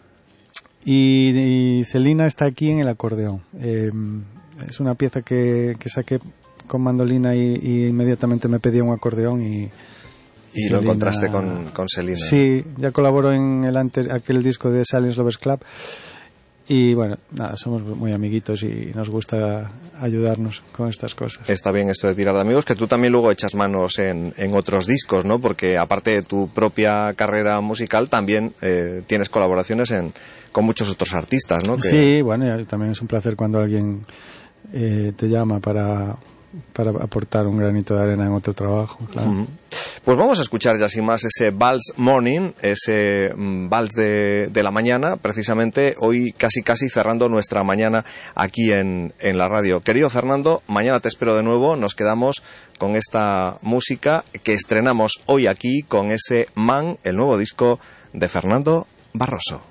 Y, y Celina está aquí en el acordeón. Eh, es una pieza que, que saqué con mandolina y, y inmediatamente me pedía un acordeón y... Y, y Selina, lo encontraste con, con Selina. Sí, ya colaboró en el ante, aquel disco de Silence Lovers Club y bueno, nada, somos muy amiguitos y nos gusta ayudarnos con estas cosas. Está bien esto de tirar de amigos, que tú también luego echas manos en, en otros discos, ¿no? Porque aparte de tu propia carrera musical, también eh, tienes colaboraciones en, con muchos otros artistas, ¿no? Que... Sí, bueno, también es un placer cuando alguien eh, te llama para... para aportar un granito de arena en otro trabajo, claro. Uh-huh. Pues vamos a escuchar ya sin más ese Vals Morning, ese mm, vals de, de la mañana, precisamente hoy casi casi cerrando nuestra mañana aquí en, en la radio. Querido Fernando, mañana te espero de nuevo, nos quedamos con esta música que estrenamos hoy aquí con ese Man, el nuevo disco de Fernando Barroso.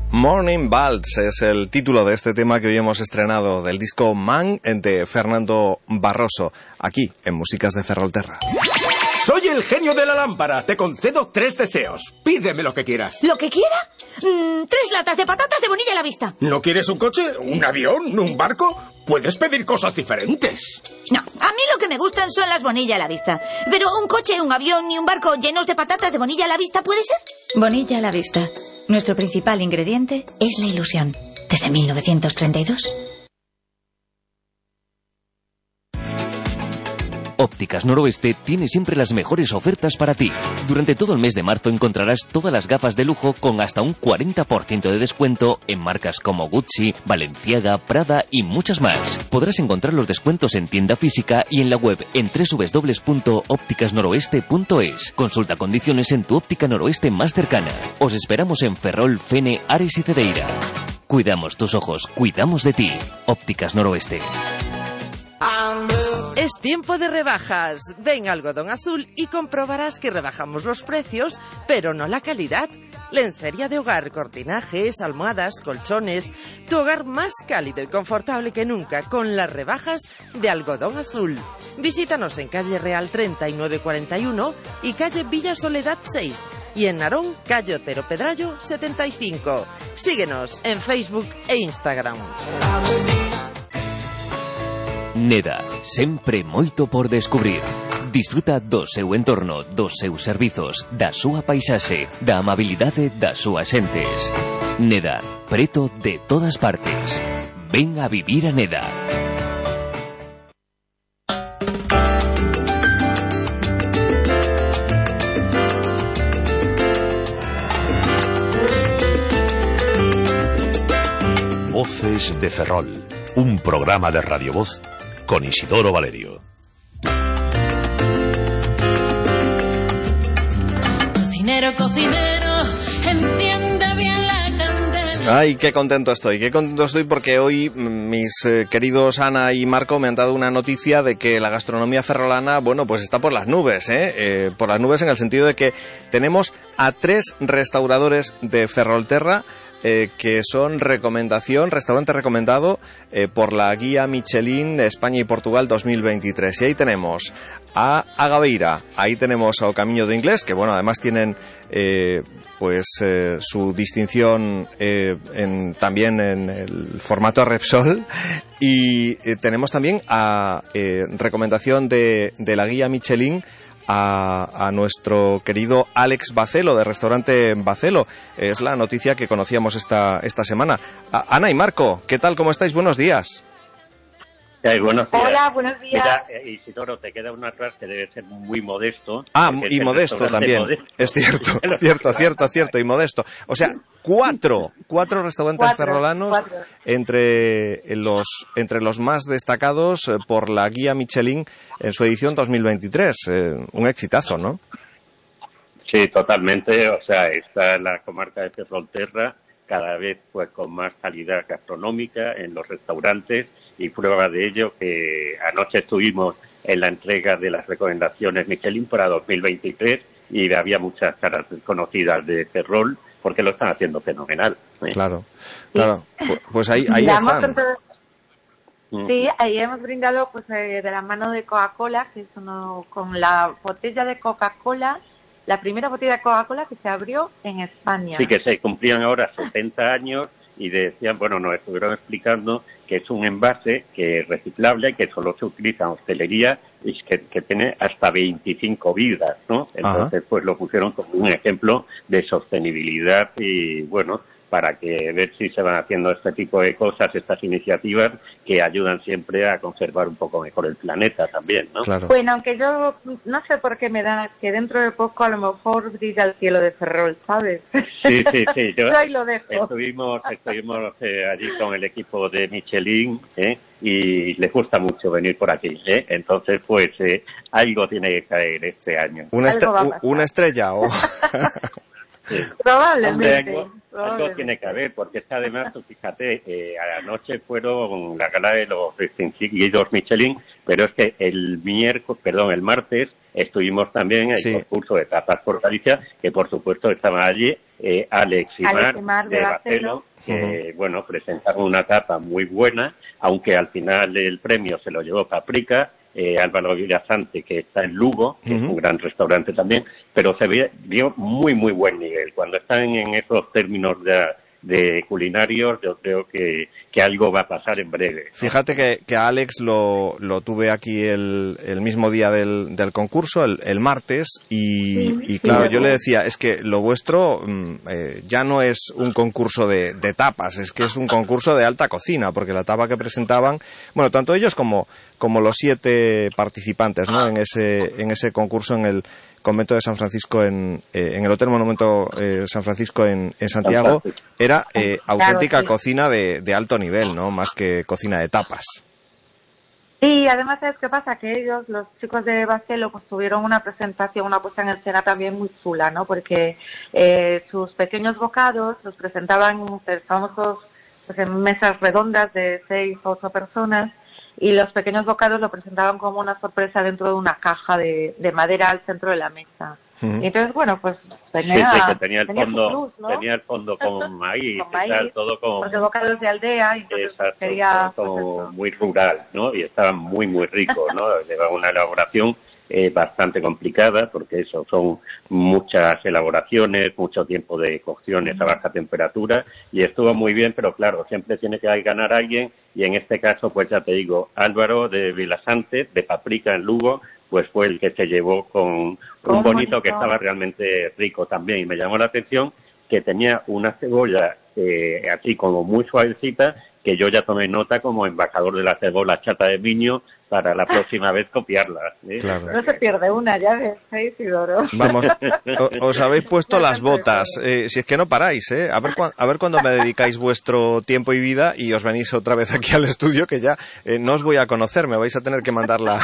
Morning Waltz es el título de este tema que hoy hemos estrenado del disco Man de Fernando Barroso, aquí en Músicas de Ferrolterra. Soy el genio de la lámpara. Te concedo tres deseos. Pídeme lo que quieras. ¿Lo que quiera? Mm, tres latas de patatas de bonilla a la vista. ¿No quieres un coche? ¿Un avión? ¿Un barco? Puedes pedir cosas diferentes. No, a mí lo que me gustan son las bonilla a la vista. Pero un coche, un avión y un barco llenos de patatas de bonilla a la vista, ¿puede ser? Bonilla a la vista. Nuestro principal ingrediente es la ilusión. Desde mil novecientos treinta y dos. Ópticas Noroeste tiene siempre las mejores ofertas para ti. Durante todo el mes de marzo encontrarás todas las gafas de lujo con hasta un cuarenta por ciento de descuento en marcas como Gucci, Balenciaga, Prada y muchas más. Podrás encontrar los descuentos en tienda física y en la web en doble u doble u doble u punto ópticas noroeste punto es. Consulta condiciones en tu óptica noroeste más cercana. Os esperamos en Ferrol, Fene, Ares y Cedeira. Cuidamos tus ojos, cuidamos de ti. Ópticas Noroeste. Es tiempo de rebajas. Ven a Algodón Azul y comprobarás que rebajamos los precios, pero no la calidad. Lencería de hogar, cortinajes, almohadas, colchones. Tu hogar más cálido y confortable que nunca con las rebajas de Algodón Azul. Visítanos en calle Real treinta y nueve cuarenta y uno y calle Villa Soledad seis. Y en Narón, calle Otero Pedrayo setenta y cinco. Síguenos en Facebook e Instagram. Neda, sempre moito por descubrir. Disfruta do seu entorno, dos seus servizos, da súa paisaxe, da amabilidade das súas xentes. Neda, preto de todas partes. Ven a vivir a Neda. Voces de Ferrol, un programa de Radio Voz con Isidoro Valerio. Cocinero, cocinero, encienda bien la candela. Ay, qué contento estoy, qué contento estoy porque hoy mis eh, queridos Ana y Marco me han dado una noticia de que la gastronomía ferrolana, bueno, pues está por las nubes, ¿eh? Eh, por las nubes en el sentido de que tenemos a tres restauradores de Ferrolterra Eh, que son recomendación, restaurante recomendado eh, por la guía Michelin de España y Portugal dos mil veintitrés. Y ahí tenemos a Agaveira, ahí tenemos a O Camiño do Inglés, que bueno, además tienen eh, pues eh, su distinción eh, en, también en el formato Repsol. Y eh, tenemos también a eh, recomendación de, de la guía Michelin A, a nuestro querido Alex Bacelo, de Restaurante Bacelo. Es la noticia que conocíamos esta, esta semana. A, Ana y Marco, ¿qué tal? ¿Cómo estáis? Buenos días. Eh, buenos días. Hola, buenos días. Mira, eh, Isidoro, te queda una atrás que debe ser muy modesto. Ah, y modesto también. Modesto. Es cierto, cierto, cierto, cierto, y modesto. O sea, cuatro, cuatro restaurantes cuatro, ferrolanos cuatro. entre los entre los más destacados por la guía Michelin en su edición dos mil veintitrés. Eh, un exitazo, ¿no? Sí, totalmente. O sea, está la comarca de Ferrolterra cada vez pues con más calidad gastronómica en los restaurantes, y prueba de ello que anoche estuvimos en la entrega de las recomendaciones Michelin para dos mil veintitrés y había muchas caras conocidas de Ferrol porque lo están haciendo fenomenal, ¿eh? Claro, claro. Sí. Pues ahí, ahí están. Entonces, sí, ahí hemos brindado pues eh, de la mano de Coca-Cola, que es uno, con la botella de Coca-Cola, la primera botella de Coca-Cola que se abrió en España. Sí, que se cumplían ahora setenta años y decían, bueno, nos estuvieron explicando que es un envase que es reciclable, que solo se utiliza en hostelería y que, que tiene hasta veinticinco vidas, ¿no? Entonces, Ajá. pues lo pusieron como un ejemplo de sostenibilidad y, bueno, para que ver si se van haciendo este tipo de cosas, estas iniciativas que ayudan siempre a conservar un poco mejor el planeta también, ¿no? Claro. Bueno, aunque yo no sé por qué me da que dentro de poco a lo mejor brilla el cielo de Ferrol, ¿sabes? Sí, sí, sí. Yo, yo ahí lo dejo. Estuvimos, estuvimos eh, allí con el equipo de Michelin, ¿eh? Y les gusta mucho venir por aquí, ¿eh? Entonces, pues, eh, algo tiene que caer este año. ¿Una, estre- una estrella o...? Probablemente. Hombre, algo, algo tiene que haber, porque es que además, fíjate, eh, anoche fueron la gala de los distinguidos Michelin, pero es que el miércoles, perdón, el martes estuvimos también en el sí. concurso de tapas por Galicia, que por supuesto estaban allí eh, Alex y Mar, Alex y Mar de, de Barceló, que, uh-huh. bueno, presentaron una tapa muy buena, aunque al final el premio se lo llevó Paprika, eh, Álvaro Villasante, que está en Lugo, que uh-huh. es un gran restaurante también, pero se vio, vio muy, muy buen nivel. Cuando están en esos términos de, de culinarios, yo creo que, que algo va a pasar en breve. Fíjate que, que a Alex lo, lo tuve aquí el, el mismo día del, del concurso, el, el martes, y, sí, y claro, sí, yo le decía, es que lo vuestro eh, ya no es un concurso de, de tapas, es que es un concurso de alta cocina, porque la tapa que presentaban, bueno, tanto ellos como, como los siete participantes, ¿no?, en ese, en ese concurso en el Convento de San Francisco, en, eh, en el Hotel Monumento eh, San Francisco en, en Santiago, era eh, auténtica claro, sí. cocina de, de alto nivel, ¿no?, más que cocina de tapas. Y además, ¿sabes qué pasa? Que ellos, los chicos de Barceló, pues tuvieron una presentación, una puesta en escena también muy chula, ¿no? Porque eh, sus pequeños bocados los presentaban, estábamos todos pues, en mesas redondas de seis o ocho personas, y los pequeños bocados lo presentaban como una sorpresa dentro de una caja de, de madera al centro de la mesa. Uh-huh. Y entonces, bueno, pues tenía, sí, sí, que tenía el tenía fondo, plus, ¿no? tenía el fondo con maíz, con maíz, tal, todo con los bocados de aldea, y entonces exacto, quería como pues muy rural, ¿no? Y estaban muy muy ricos, ¿no? Llevaba una elaboración eh, bastante complicada, porque eso son muchas elaboraciones, mucho tiempo de cocciones a baja temperatura, y estuvo muy bien, pero claro, siempre tiene que ganar alguien, y en este caso, pues ya te digo, Álvaro de Vilasante, de Paprika en Lugo, pues fue el que se llevó con un bonito, bonito que estaba realmente rico también, y me llamó la atención que tenía una cebolla eh, así como muy suavecita, que yo ya tomé nota como embajador de la cebolla chata de Miño para la próxima vez copiarla. ¿eh? Claro. No se pierde una, ya ves, ¿eh, Isidoro? Vamos, o, os habéis puesto las botas, eh, si es que no paráis, ¿eh? A ver, cu- a ver cuándo me dedicáis vuestro tiempo y vida y os venís otra vez aquí al estudio, que ya eh, no os voy a conocer, me vais a tener que mandar la,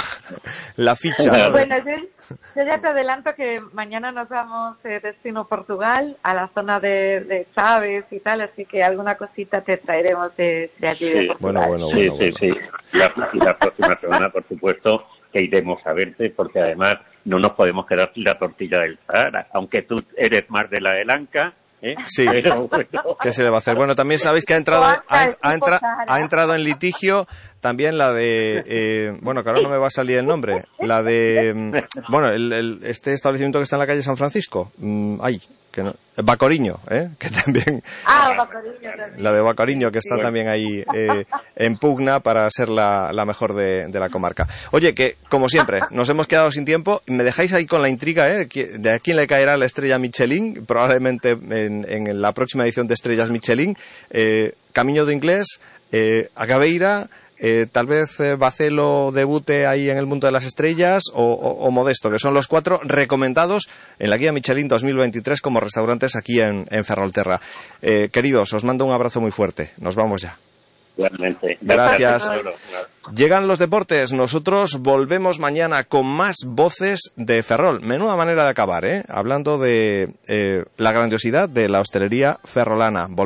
la ficha, ¿no? Bueno, yo, yo ya te adelanto que mañana nos vamos eh, destino Portugal, a la zona de, de Chaves y tal, así que alguna cosita te traeremos de, de allí de sí, Portugal. Bueno, bueno, sí, bueno, sí, bueno. sí. La, y la próxima semana, por supuesto, que iremos a verte, porque además no nos podemos quedar sin la tortilla del Sahara, aunque tú eres más de la de Lanca, ¿eh? Sí, pero bueno. ¿Qué se le va a hacer? Bueno, también sabéis que ha entrado, ha, ha, entra, ha entrado en litigio también la de, eh, bueno, que ahora no me va a salir el nombre, la de, bueno, el, el, este establecimiento que está en la calle San Francisco, mm, ay, que no, Bacoriño, ¿eh? Que también, ah, Bacoriño también. la de Bacoriño, que está sí, también ahí eh, en pugna para ser la, la mejor de, de la comarca. Oye, que como siempre, nos hemos quedado sin tiempo, me dejáis ahí con la intriga, ¿eh? De a quién le caerá la estrella Michelin, probablemente en, en la próxima edición de Estrellas Michelin, eh, Camiño de Inglés, eh, Agaveira, Eh, tal vez eh, Bacelo debute ahí en el mundo de las estrellas o, o, o Modesto, que son los cuatro recomendados en la guía Michelin dos mil veintitrés como restaurantes aquí en, en Ferrolterra. Eh, queridos, os mando un abrazo muy fuerte. Nos vamos ya. Igualmente. Gracias. Llegan los deportes. Nosotros volvemos mañana con más voces de Ferrol. Menuda manera de acabar, ¿eh? Hablando de eh, la grandiosidad de la hostelería ferrolana.